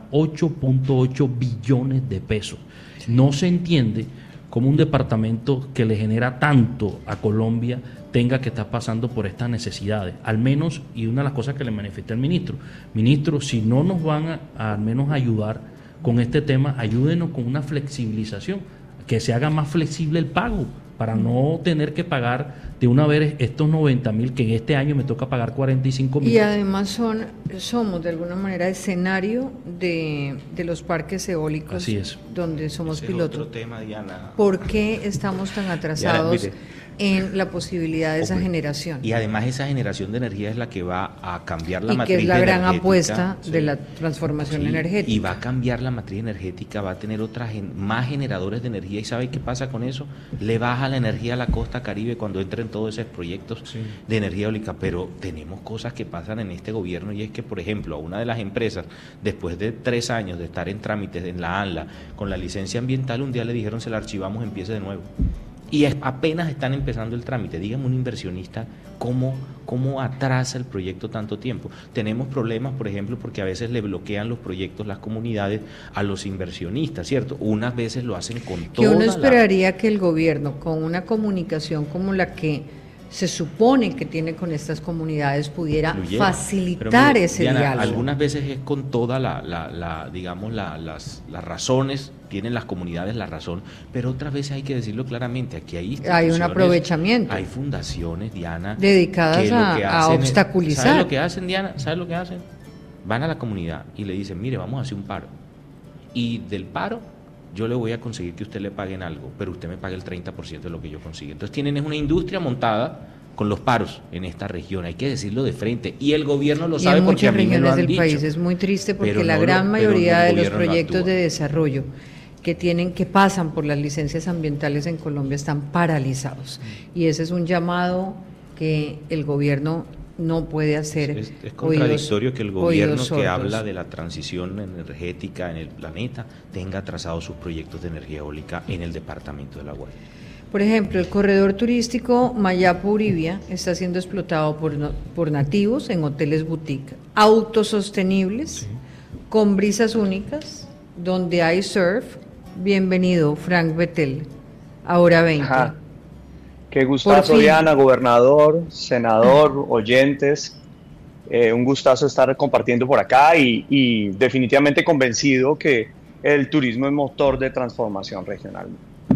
8.8 billones de pesos. No se entiende cómo un departamento que le genera tanto a Colombia tenga que estar pasando por estas necesidades. Al menos, y una de las cosas que le manifesté al ministro, si no nos van a al menos ayudar con este tema, ayúdenos con una flexibilización, que se haga más flexible el pago, para no tener que pagar de una vez estos 90.000, que en este año me toca pagar 45.000. Y además somos de alguna manera escenario de los parques eólicos. Así es. Donde somos pilotos. Otro tema, Diana. ¿Por qué estamos tan atrasados en la posibilidad de esa generación? Y además esa generación de energía es la que va a cambiar la matriz energética. Y que es la gran energética, apuesta de la transformación energética. Y va a cambiar la matriz energética, va a tener más generadores de energía. ¿Y sabe qué pasa con eso? Le baja la energía a la costa Caribe cuando entren todos esos proyectos de energía eólica. Pero tenemos cosas que pasan en este gobierno, y es que, por ejemplo, a una de las empresas, después de 3 años de estar en trámites en la ANLA con la licencia ambiental, un día le dijeron se la archivamos, empiece de nuevo. Y apenas están empezando el trámite. Dígame un inversionista cómo atrasa el proyecto tanto tiempo. Tenemos problemas, por ejemplo, porque a veces le bloquean los proyectos las comunidades a los inversionistas, ¿cierto? Unas veces lo hacen con toda que uno esperaría que el gobierno, con una comunicación como la que se supone que tiene con estas comunidades, pudiera facilitar ese diálogo. Algunas veces es con toda digamos, las razones, tienen las comunidades la razón, pero otras veces hay que decirlo claramente, aquí hay un aprovechamiento. Hay fundaciones, Diana, dedicadas a obstaculizar. ¿Sabes lo que hacen, Diana? ¿Sabes lo que hacen? Van a la comunidad y le dicen, mire, vamos a hacer un paro. Y del paro yo le voy a conseguir que usted le paguen algo, pero usted me pague el 30% de lo que yo consigo. Entonces tienen una industria montada con los paros en esta región, hay que decirlo de frente, y el gobierno lo sabe porque a mí me lo han dicho. En muchas regiones del país es muy triste, porque la gran mayoría de los proyectos de desarrollo que pasan por las licencias ambientales en Colombia están paralizados, y ese es un llamado que el gobierno no puede hacer. Es contradictorio que el gobierno que habla de la transición energética en el planeta tenga atrasados sus proyectos de energía eólica en el departamento de La Guajira. Por ejemplo, el corredor turístico Mayapo-Uribia está siendo explotado por nativos en hoteles boutique, autosostenibles, con brisas únicas, donde hay surf. Bienvenido, Frank Betel, ahora 20. Qué gustazo, Diana, gobernador, senador, oyentes. Un gustazo estar compartiendo por acá y definitivamente convencido que el turismo es motor de transformación regional.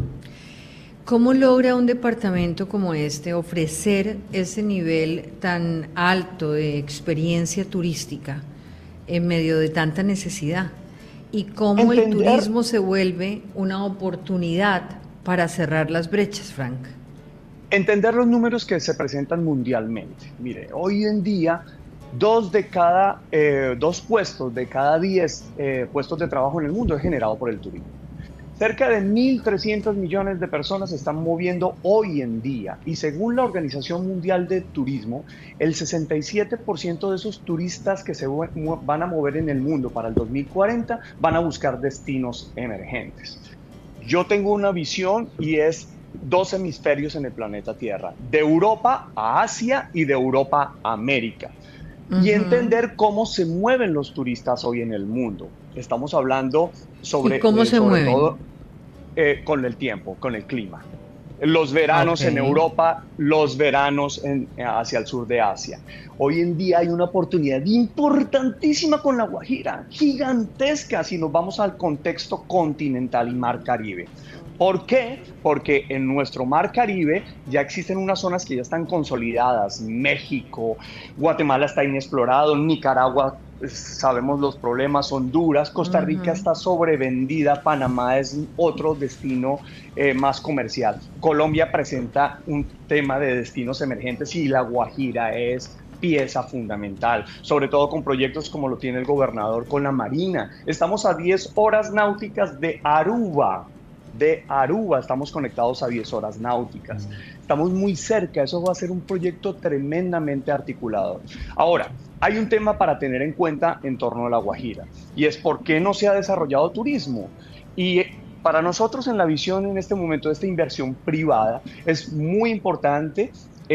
¿Cómo logra un departamento como este ofrecer ese nivel tan alto de experiencia turística en medio de tanta necesidad? ¿Y cómo el turismo se vuelve una oportunidad para cerrar las brechas, Frank? Entender los números que se presentan mundialmente. Mire, hoy en día, 2 puestos de cada 10 puestos de trabajo en el mundo es generado por el turismo. Cerca de 1.300 millones de personas se están moviendo hoy en día y según la Organización Mundial de Turismo, el 67% de esos turistas que se van a mover en el mundo para el 2040 van a buscar destinos emergentes. Yo tengo una visión y es 2 hemisferios en el planeta Tierra, de Europa a Asia y de Europa a América. Y entender cómo se mueven los turistas hoy en el mundo. Estamos hablando sobre, ¿cómo se mueven? Todo con el tiempo, con el clima. Los veranos en Europa, los veranos hacia el sur de Asia. Hoy en día hay una oportunidad importantísima con La Guajira, gigantesca si nos vamos al contexto continental y Mar Caribe. ¿Por qué? Porque en nuestro Mar Caribe ya existen unas zonas que ya están consolidadas. México, Guatemala está inexplorado, Nicaragua sabemos los problemas, Honduras, Costa Rica está sobrevendida, Panamá es otro destino más comercial. Colombia presenta un tema de destinos emergentes y La Guajira es pieza fundamental, sobre todo con proyectos como lo tiene el gobernador con la Marina. Estamos a 10 horas náuticas de Aruba. Estamos conectados a 10 horas náuticas. Estamos muy cerca, eso va a ser un proyecto tremendamente articulado. Ahora, hay un tema para tener en cuenta en torno a La Guajira, y es por qué no se ha desarrollado turismo. Y para nosotros en la visión en este momento de esta inversión privada, es muy importante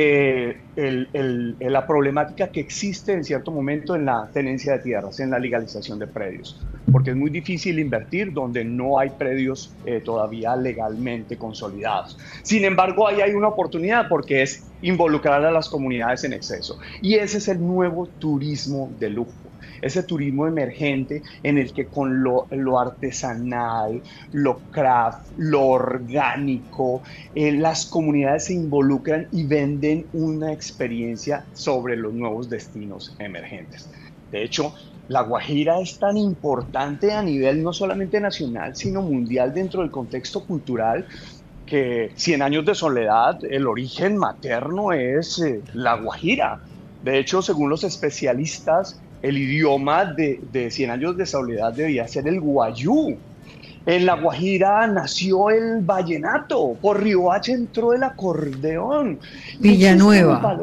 la problemática que existe en cierto momento en la tenencia de tierras, en la legalización de predios, porque es muy difícil invertir donde no hay predios todavía legalmente consolidados. Sin embargo, ahí hay una oportunidad porque es involucrar a las comunidades en exceso, y ese es el nuevo turismo de lujo. Ese turismo emergente en el que con lo artesanal, lo craft, lo orgánico, las comunidades se involucran y venden una experiencia sobre los nuevos destinos emergentes. De hecho, La Guajira es tan importante a nivel no solamente nacional, sino mundial dentro del contexto cultural, que 100 años de soledad, el origen materno es La Guajira. De hecho, según los especialistas, el idioma de 100 años de soledad debía ser el guayú. En La Guajira nació el vallenato, por Riohacha entró el acordeón. Villanueva.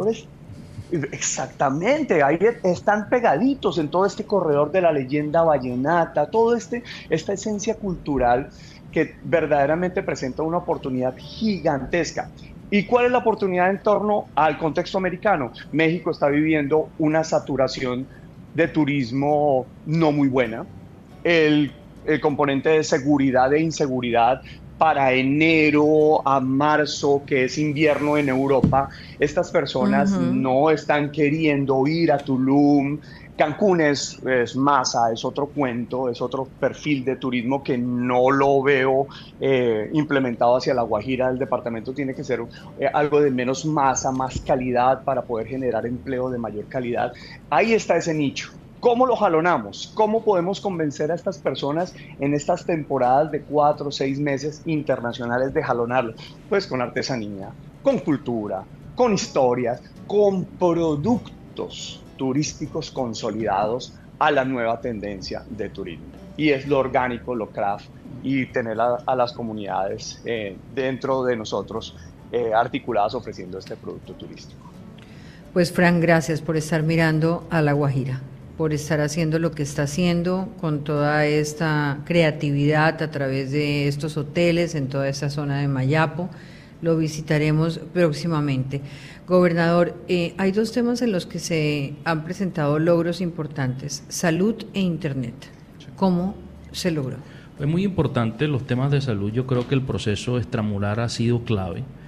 Exactamente, ahí están pegaditos en todo este corredor de la leyenda vallenata, toda esta esencia cultural que verdaderamente presenta una oportunidad gigantesca. ¿Y cuál es la oportunidad en torno al contexto americano? México está viviendo una saturación de turismo no muy buena. El componente de seguridad e inseguridad para enero a marzo, que es invierno en Europa, estas personas no están queriendo ir a Tulum. Cancún es masa, es otro cuento, es otro perfil de turismo que no lo veo implementado hacia La Guajira. El departamento tiene que ser algo de menos masa, más calidad para poder generar empleo de mayor calidad. Ahí está ese nicho. ¿Cómo lo jalonamos? ¿Cómo podemos convencer a estas personas en estas temporadas de 4 o 6 meses internacionales de jalonarlo? Pues con artesanía, con cultura, con historias, con productos turísticos consolidados a la nueva tendencia de turismo. Y es lo orgánico, lo craft, y tener a las comunidades dentro de nosotros articuladas ofreciendo este producto turístico. Pues Frank, gracias por estar mirando a La Guajira, por estar haciendo lo que está haciendo con toda esta creatividad a través de estos hoteles en toda esta zona de Mayapo. Lo visitaremos próximamente. Gobernador, hay 2 temas en los que se han presentado logros importantes: salud e Internet. ¿Cómo se logró? Es muy importante los temas de salud. Yo creo que el proceso extramural ha sido clave.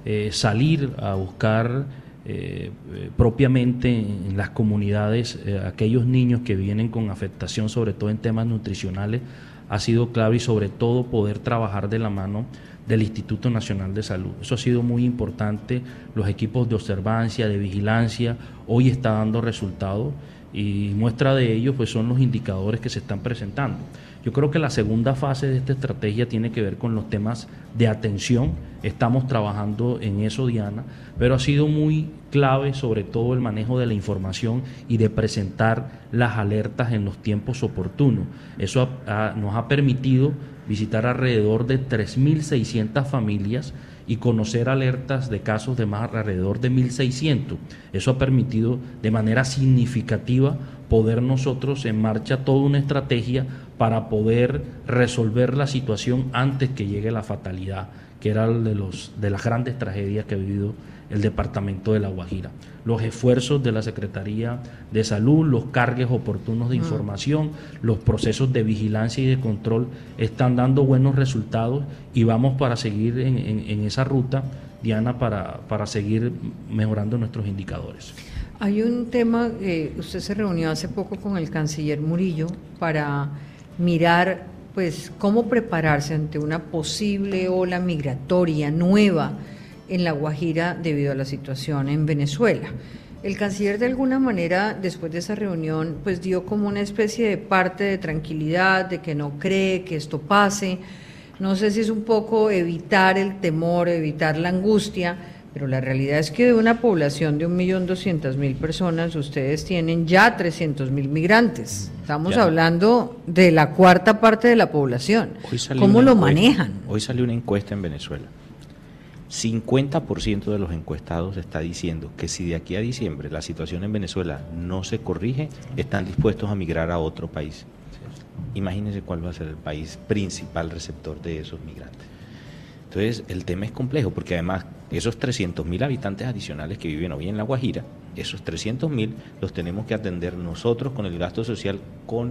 salir a buscar propiamente en las comunidades aquellos niños que vienen con afectación, sobre todo en temas nutricionales, ha sido clave, y sobre todo poder trabajar de la mano del Instituto Nacional de Salud. Eso ha sido muy importante. Los equipos de observancia, de vigilancia, hoy está dando resultados, y muestra de ello pues son los indicadores que se están presentando. Yo creo que la segunda fase de esta estrategia tiene que ver con los temas de atención. Estamos trabajando en eso, Diana, pero ha sido muy clave sobre todo el manejo de la información y de presentar las alertas en los tiempos oportunos. Eso nos ha permitido visitar alrededor de 3.600 familias y conocer alertas de casos de más alrededor de 1.600. Eso ha permitido de manera significativa poder nosotros en marcha toda una estrategia para poder resolver la situación antes que llegue la fatalidad, que era de las grandes tragedias que ha vivido el departamento de La Guajira. Los esfuerzos de la Secretaría de Salud, los cargues oportunos de información, los procesos de vigilancia y de control están dando buenos resultados, y vamos para seguir en esa ruta, Diana, para seguir mejorando nuestros indicadores. Hay un tema, usted se reunió hace poco con el canciller Murillo para mirar pues cómo prepararse ante una posible ola migratoria nueva en La Guajira debido a la situación en Venezuela. El canciller de alguna manera después de esa reunión pues dio como una especie de parte de tranquilidad, de que no cree que esto pase. No sé si es un poco evitar el temor, evitar la angustia, pero la realidad es que de una población de 1.200.000 personas, ustedes tienen ya 300.000 migrantes. Estamos hablando de la cuarta parte de la población. ¿Cómo lo manejan? Hoy salió una encuesta en Venezuela. 50% de los encuestados está diciendo que si de aquí a diciembre la situación en Venezuela no se corrige, están dispuestos a migrar a otro país. Imagínense cuál va a ser el país principal receptor de esos migrantes. Entonces, el tema es complejo, porque además esos 300.000 habitantes adicionales que viven hoy en La Guajira, esos 300.000 los tenemos que atender nosotros con el gasto social, con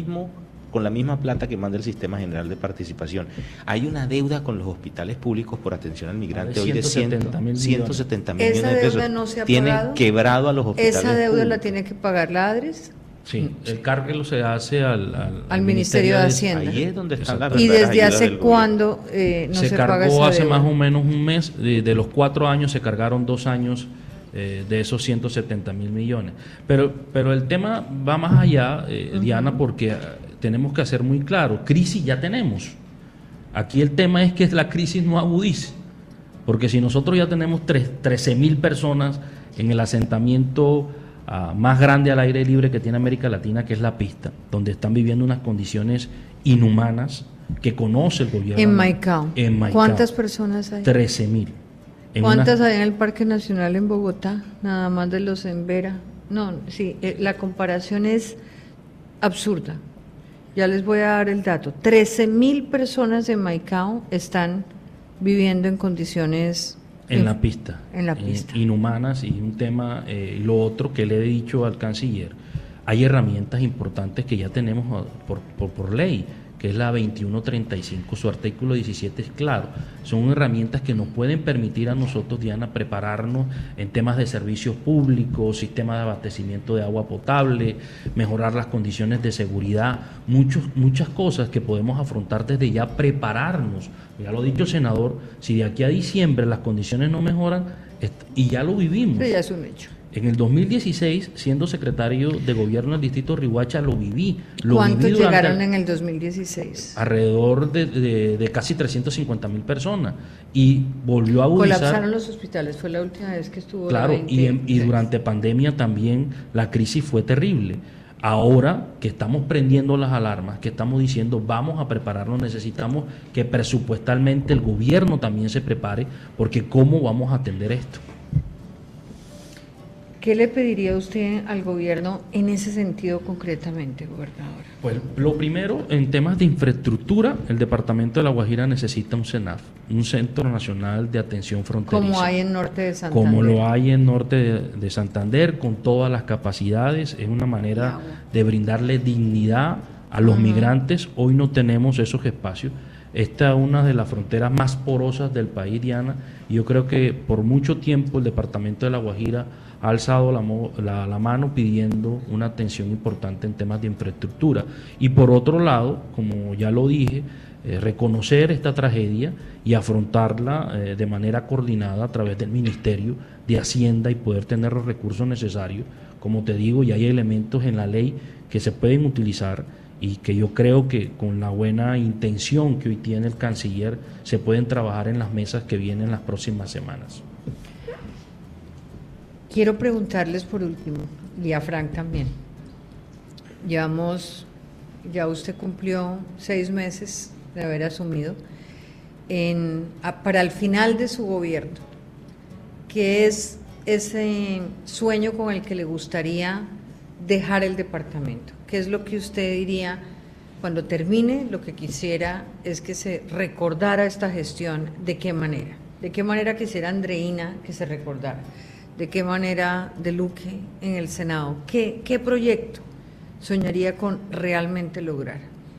la misma plata que manda el Sistema General de Participación. Hay una deuda con los hospitales públicos por atención al migrante hoy de 170 mil millones de pesos. ¿Esa deuda no se ha Tienen pagado? Quebrado a los hospitales ¿Esa deuda públicos. La tiene que pagar la ADRES? Sí, el cargo se hace al Ministerio de Hacienda. Ahí es donde están las ¿Y verdaderas desde ayudas hace del cuándo no se paga cargó esa hace deuda? más o menos un mes. De los 4 años se cargaron 2 años de esos 170.000 millones. Pero el tema va más allá, Diana, porque tenemos que hacer muy claro, crisis ya tenemos. Aquí el tema es que la crisis no agudice, porque si nosotros ya tenemos 13.000 personas en el asentamiento más grande al aire libre que tiene América Latina, que es La Pista, donde están viviendo unas condiciones inhumanas que conoce el gobierno. En Maicao. ¿Cuántas personas hay? 13.000. ¿Cuántas hay en el Parque Nacional en Bogotá? Nada más de los en Vera. No, sí, la comparación es absurda. Ya les voy a dar el dato. 13.000 personas en Maicao están viviendo en condiciones en La Pista, inhumanas. Y un tema, lo otro que le he dicho al canciller, hay herramientas importantes que ya tenemos por ley, que es la 2135, su artículo 17 es claro, son herramientas que nos pueden permitir a nosotros, Diana, prepararnos en temas de servicios públicos, sistemas de abastecimiento de agua potable, mejorar las condiciones de seguridad, muchas cosas que podemos afrontar desde ya, prepararnos. Ya lo ha dicho el senador, si de aquí a diciembre las condiciones no mejoran, y ya lo vivimos. Sí, ya es un hecho. En el 2016, siendo secretario de gobierno del distrito de Riohacha, lo viví. ¿Cuántos llegaron en el 2016? Alrededor de casi 350.000 personas. Y volvió a agudizar. Colapsaron los hospitales, fue la última vez que estuvo. Claro, y durante pandemia también la crisis fue terrible. Ahora que estamos prendiendo las alarmas, que estamos diciendo vamos a prepararnos, necesitamos que presupuestalmente el gobierno también se prepare, porque ¿cómo vamos a atender esto? ¿Qué le pediría usted al gobierno en ese sentido concretamente, gobernador? Pues lo primero, en temas de infraestructura, el departamento de La Guajira necesita un CENAF, un Centro Nacional de Atención Fronteriza. Como hay en Norte de Santander. Como lo hay en Norte de Santander, con todas las capacidades, es una manera de brindarle dignidad a los migrantes. Hoy no tenemos esos espacios. Esta es una de las fronteras más porosas del país, Diana, y yo creo que por mucho tiempo el departamento de La Guajira ha alzado la mano pidiendo una atención importante en temas de infraestructura. Y por otro lado, como ya lo dije, reconocer esta tragedia y afrontarla de manera coordinada a través del Ministerio de Hacienda y poder tener los recursos necesarios. Como te digo, ya hay elementos en la ley que se pueden utilizar y que yo creo que con la buena intención que hoy tiene el canciller se pueden trabajar en las mesas que vienen las próximas semanas. Quiero preguntarles por último, y a Frank también. Ya usted cumplió 6 meses de haber asumido. Para el final de su gobierno, ¿qué es ese sueño con el que le gustaría dejar el departamento? ¿Qué es lo que usted diría cuando termine? Lo que quisiera es que se recordara esta gestión. ¿De qué manera? ¿De qué manera quisiera Andreina que se recordara? ¿De qué manera de Luque en el Senado? ¿Qué proyecto soñaría con realmente lograr?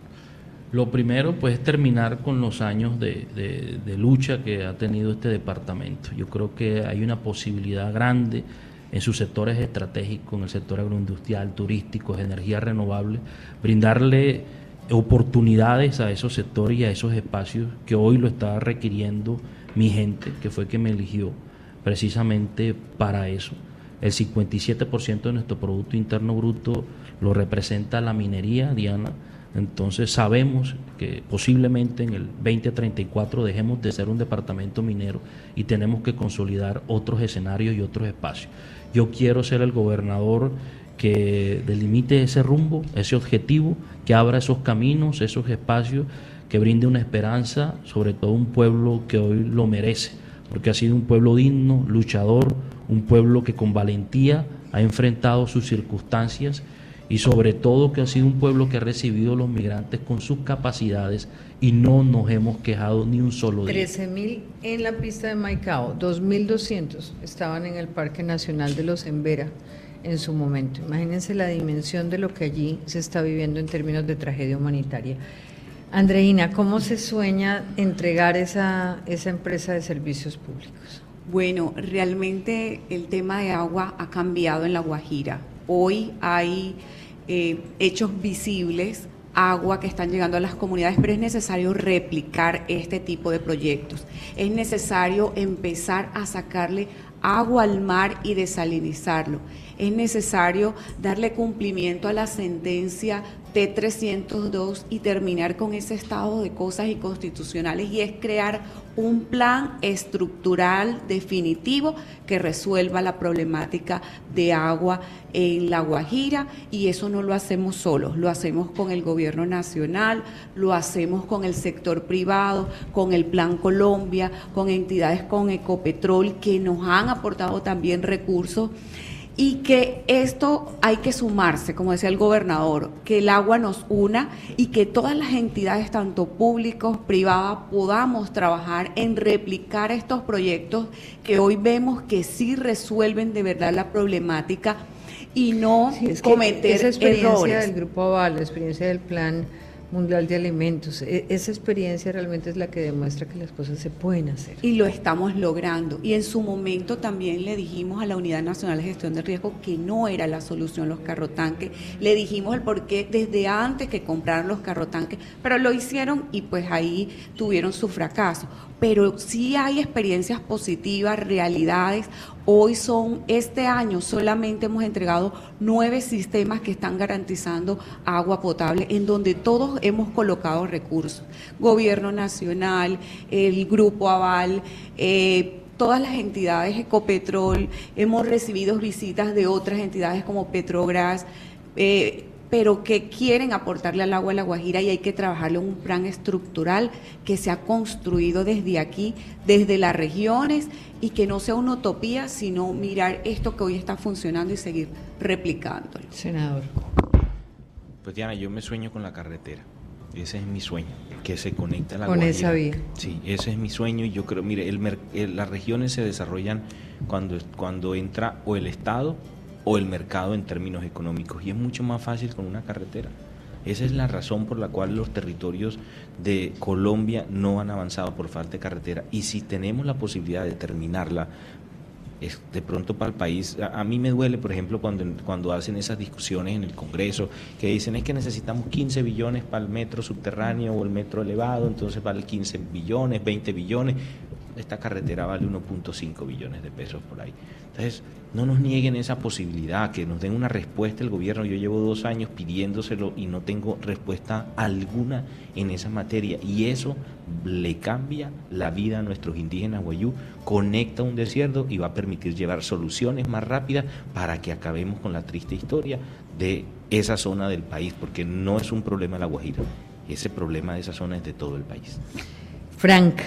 Lo primero, pues, es terminar con los años de lucha que ha tenido este departamento. Yo creo que hay una posibilidad grande en sus sectores estratégicos, en el sector agroindustrial, turístico, de energía renovable, brindarle oportunidades a esos sectores y a esos espacios que hoy lo está requiriendo mi gente, que fue que me eligió precisamente para eso. El 57% de nuestro Producto Interno Bruto lo representa la minería, Diana. Entonces sabemos que posiblemente en el 2034 dejemos de ser un departamento minero y tenemos que consolidar otros escenarios y otros espacios. Yo quiero ser el gobernador que delimite ese rumbo, ese objetivo, que abra esos caminos, esos espacios, que brinde una esperanza, sobre todo un pueblo que hoy lo merece, porque ha sido un pueblo digno, luchador, un pueblo que con valentía ha enfrentado sus circunstancias y sobre todo que ha sido un pueblo que ha recibido a los migrantes con sus capacidades y no nos hemos quejado ni un solo día. 13.000 en la pista de Maicao, 2.200 estaban en el Parque Nacional de los Embera en su momento. Imagínense la dimensión de lo que allí se está viviendo en términos de tragedia humanitaria. Andreina, ¿cómo se sueña entregar esa empresa de servicios públicos? Bueno, realmente el tema de agua ha cambiado en La Guajira. Hoy hay hechos visibles, agua que están llegando a las comunidades, pero es necesario replicar este tipo de proyectos. Es necesario empezar a sacarle agua al mar y desalinizarlo. Es necesario darle cumplimiento a la sentencia T302 y terminar con ese estado de cosas inconstitucionales, y es crear un plan estructural definitivo que resuelva la problemática de agua en La Guajira, y eso no lo hacemos solos, lo hacemos con el gobierno nacional, lo hacemos con el sector privado, con el Plan Colombia, con entidades con Ecopetrol que nos han aportado también recursos. Y que esto hay que sumarse, como decía el gobernador, que el agua nos una y que todas las entidades, tanto públicos, privadas, podamos trabajar en replicar estos proyectos que hoy vemos que sí resuelven de verdad la problemática y no cometer esa experiencia errores. del Grupo Aval, la experiencia del Plan Mundial de Alimentos, esa experiencia realmente es la que demuestra que las cosas se pueden hacer. Y lo estamos logrando. Y en su momento también le dijimos a la Unidad Nacional de Gestión de Riesgo que no era la solución los carrotanques. Le dijimos el porqué desde antes que compraron los carrotanques, pero lo hicieron y pues ahí tuvieron su fracaso. Pero sí hay experiencias positivas, realidades. Hoy este año solamente hemos entregado 9 sistemas que están garantizando agua potable, en donde todos hemos colocado recursos. Gobierno Nacional, el Grupo Aval, todas las entidades, Ecopetrol, hemos recibido visitas de otras entidades como Petrobras, pero que quieren aportarle al agua a La Guajira, y hay que trabajarle un plan estructural que se ha construido desde aquí, desde las regiones, y que no sea una utopía, sino mirar esto que hoy está funcionando y seguir replicándolo. Senador. Pues Diana, yo me sueño con la carretera. Ese es mi sueño, que se conecte a La Con Guajira. esa vía. Sí, ese es mi sueño, y yo creo, mire, las regiones se desarrollan cuando entra o el Estado o el mercado en términos económicos, y es mucho más fácil con una carretera. Esa es la razón por la cual los territorios de Colombia no han avanzado por falta de carretera. Y si tenemos la posibilidad de terminarla, es de pronto para el país. A mí me duele, por ejemplo, cuando hacen esas discusiones en el Congreso, que dicen es que necesitamos 15 billones para el metro subterráneo o el metro elevado, entonces vale 15 billones, 20 billones. Esta carretera vale 1.5 billones de pesos por ahí. Entonces, no nos nieguen esa posibilidad, que nos den una respuesta el gobierno. Yo llevo 2 años pidiéndoselo y no tengo respuesta alguna en esa materia. Y eso le cambia la vida a nuestros indígenas wayú, conecta un desierto y va a permitir llevar soluciones más rápidas para que acabemos con la triste historia de esa zona del país, porque no es un problema de La Guajira, ese problema de esa zona es de todo el país. Frank.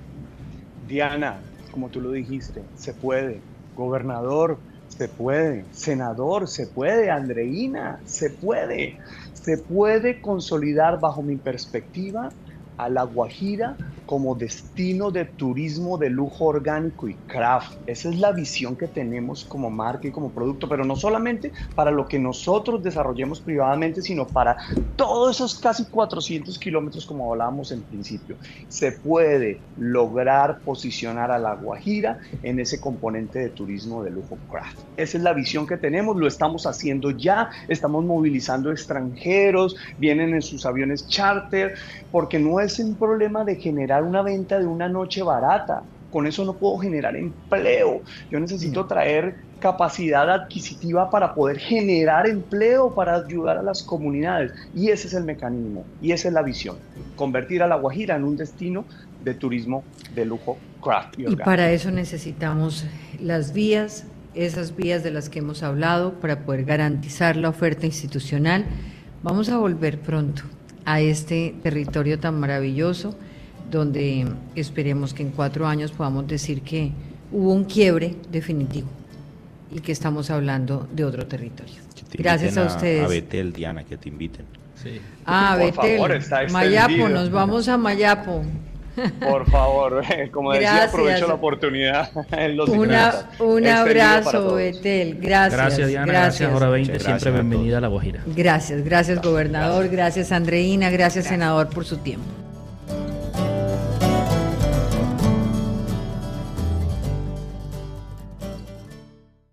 Diana, como tú lo dijiste, se puede. Gobernador, se puede. Senador, se puede. Andreina, se puede. Se puede consolidar, bajo mi perspectiva, a La Guajira como destino de turismo de lujo orgánico y craft. Esa es la visión que tenemos como marca y como producto, pero no solamente para lo que nosotros desarrollemos privadamente, sino para todos esos casi 400 kilómetros como hablábamos en principio. Se puede lograr posicionar a La Guajira en ese componente de turismo de lujo craft. Esa es la visión que tenemos, lo estamos haciendo ya, estamos movilizando extranjeros, vienen en sus aviones charter, porque no es un problema de generar una venta de una noche barata. Con eso no puedo generar empleo. Yo necesito traer capacidad adquisitiva para poder generar empleo, para ayudar a las comunidades. Y ese es el mecanismo, y esa es la visión. Convertir a La Guajira en un destino de turismo de lujo craft. Y para eso necesitamos las vías, esas vías de las que hemos hablado, para poder garantizar la oferta institucional. Vamos a volver pronto a este territorio tan maravilloso, donde esperemos que en 4 años podamos decir que hubo un quiebre definitivo y que estamos hablando de otro territorio. Gracias a ustedes. A Betel, Diana, que te inviten. Sí. Ah, Betel, favor, está Mayapo, nos vamos a Mayapo. Por favor, como decía, aprovecho la oportunidad. Un abrazo, Betel. Gracias, Diana. Gracias, Hora 20. Gracias, siempre bienvenida a La Guajira. Gracias, gobernador. Gracias, Andreina. Gracias, senador, por su tiempo.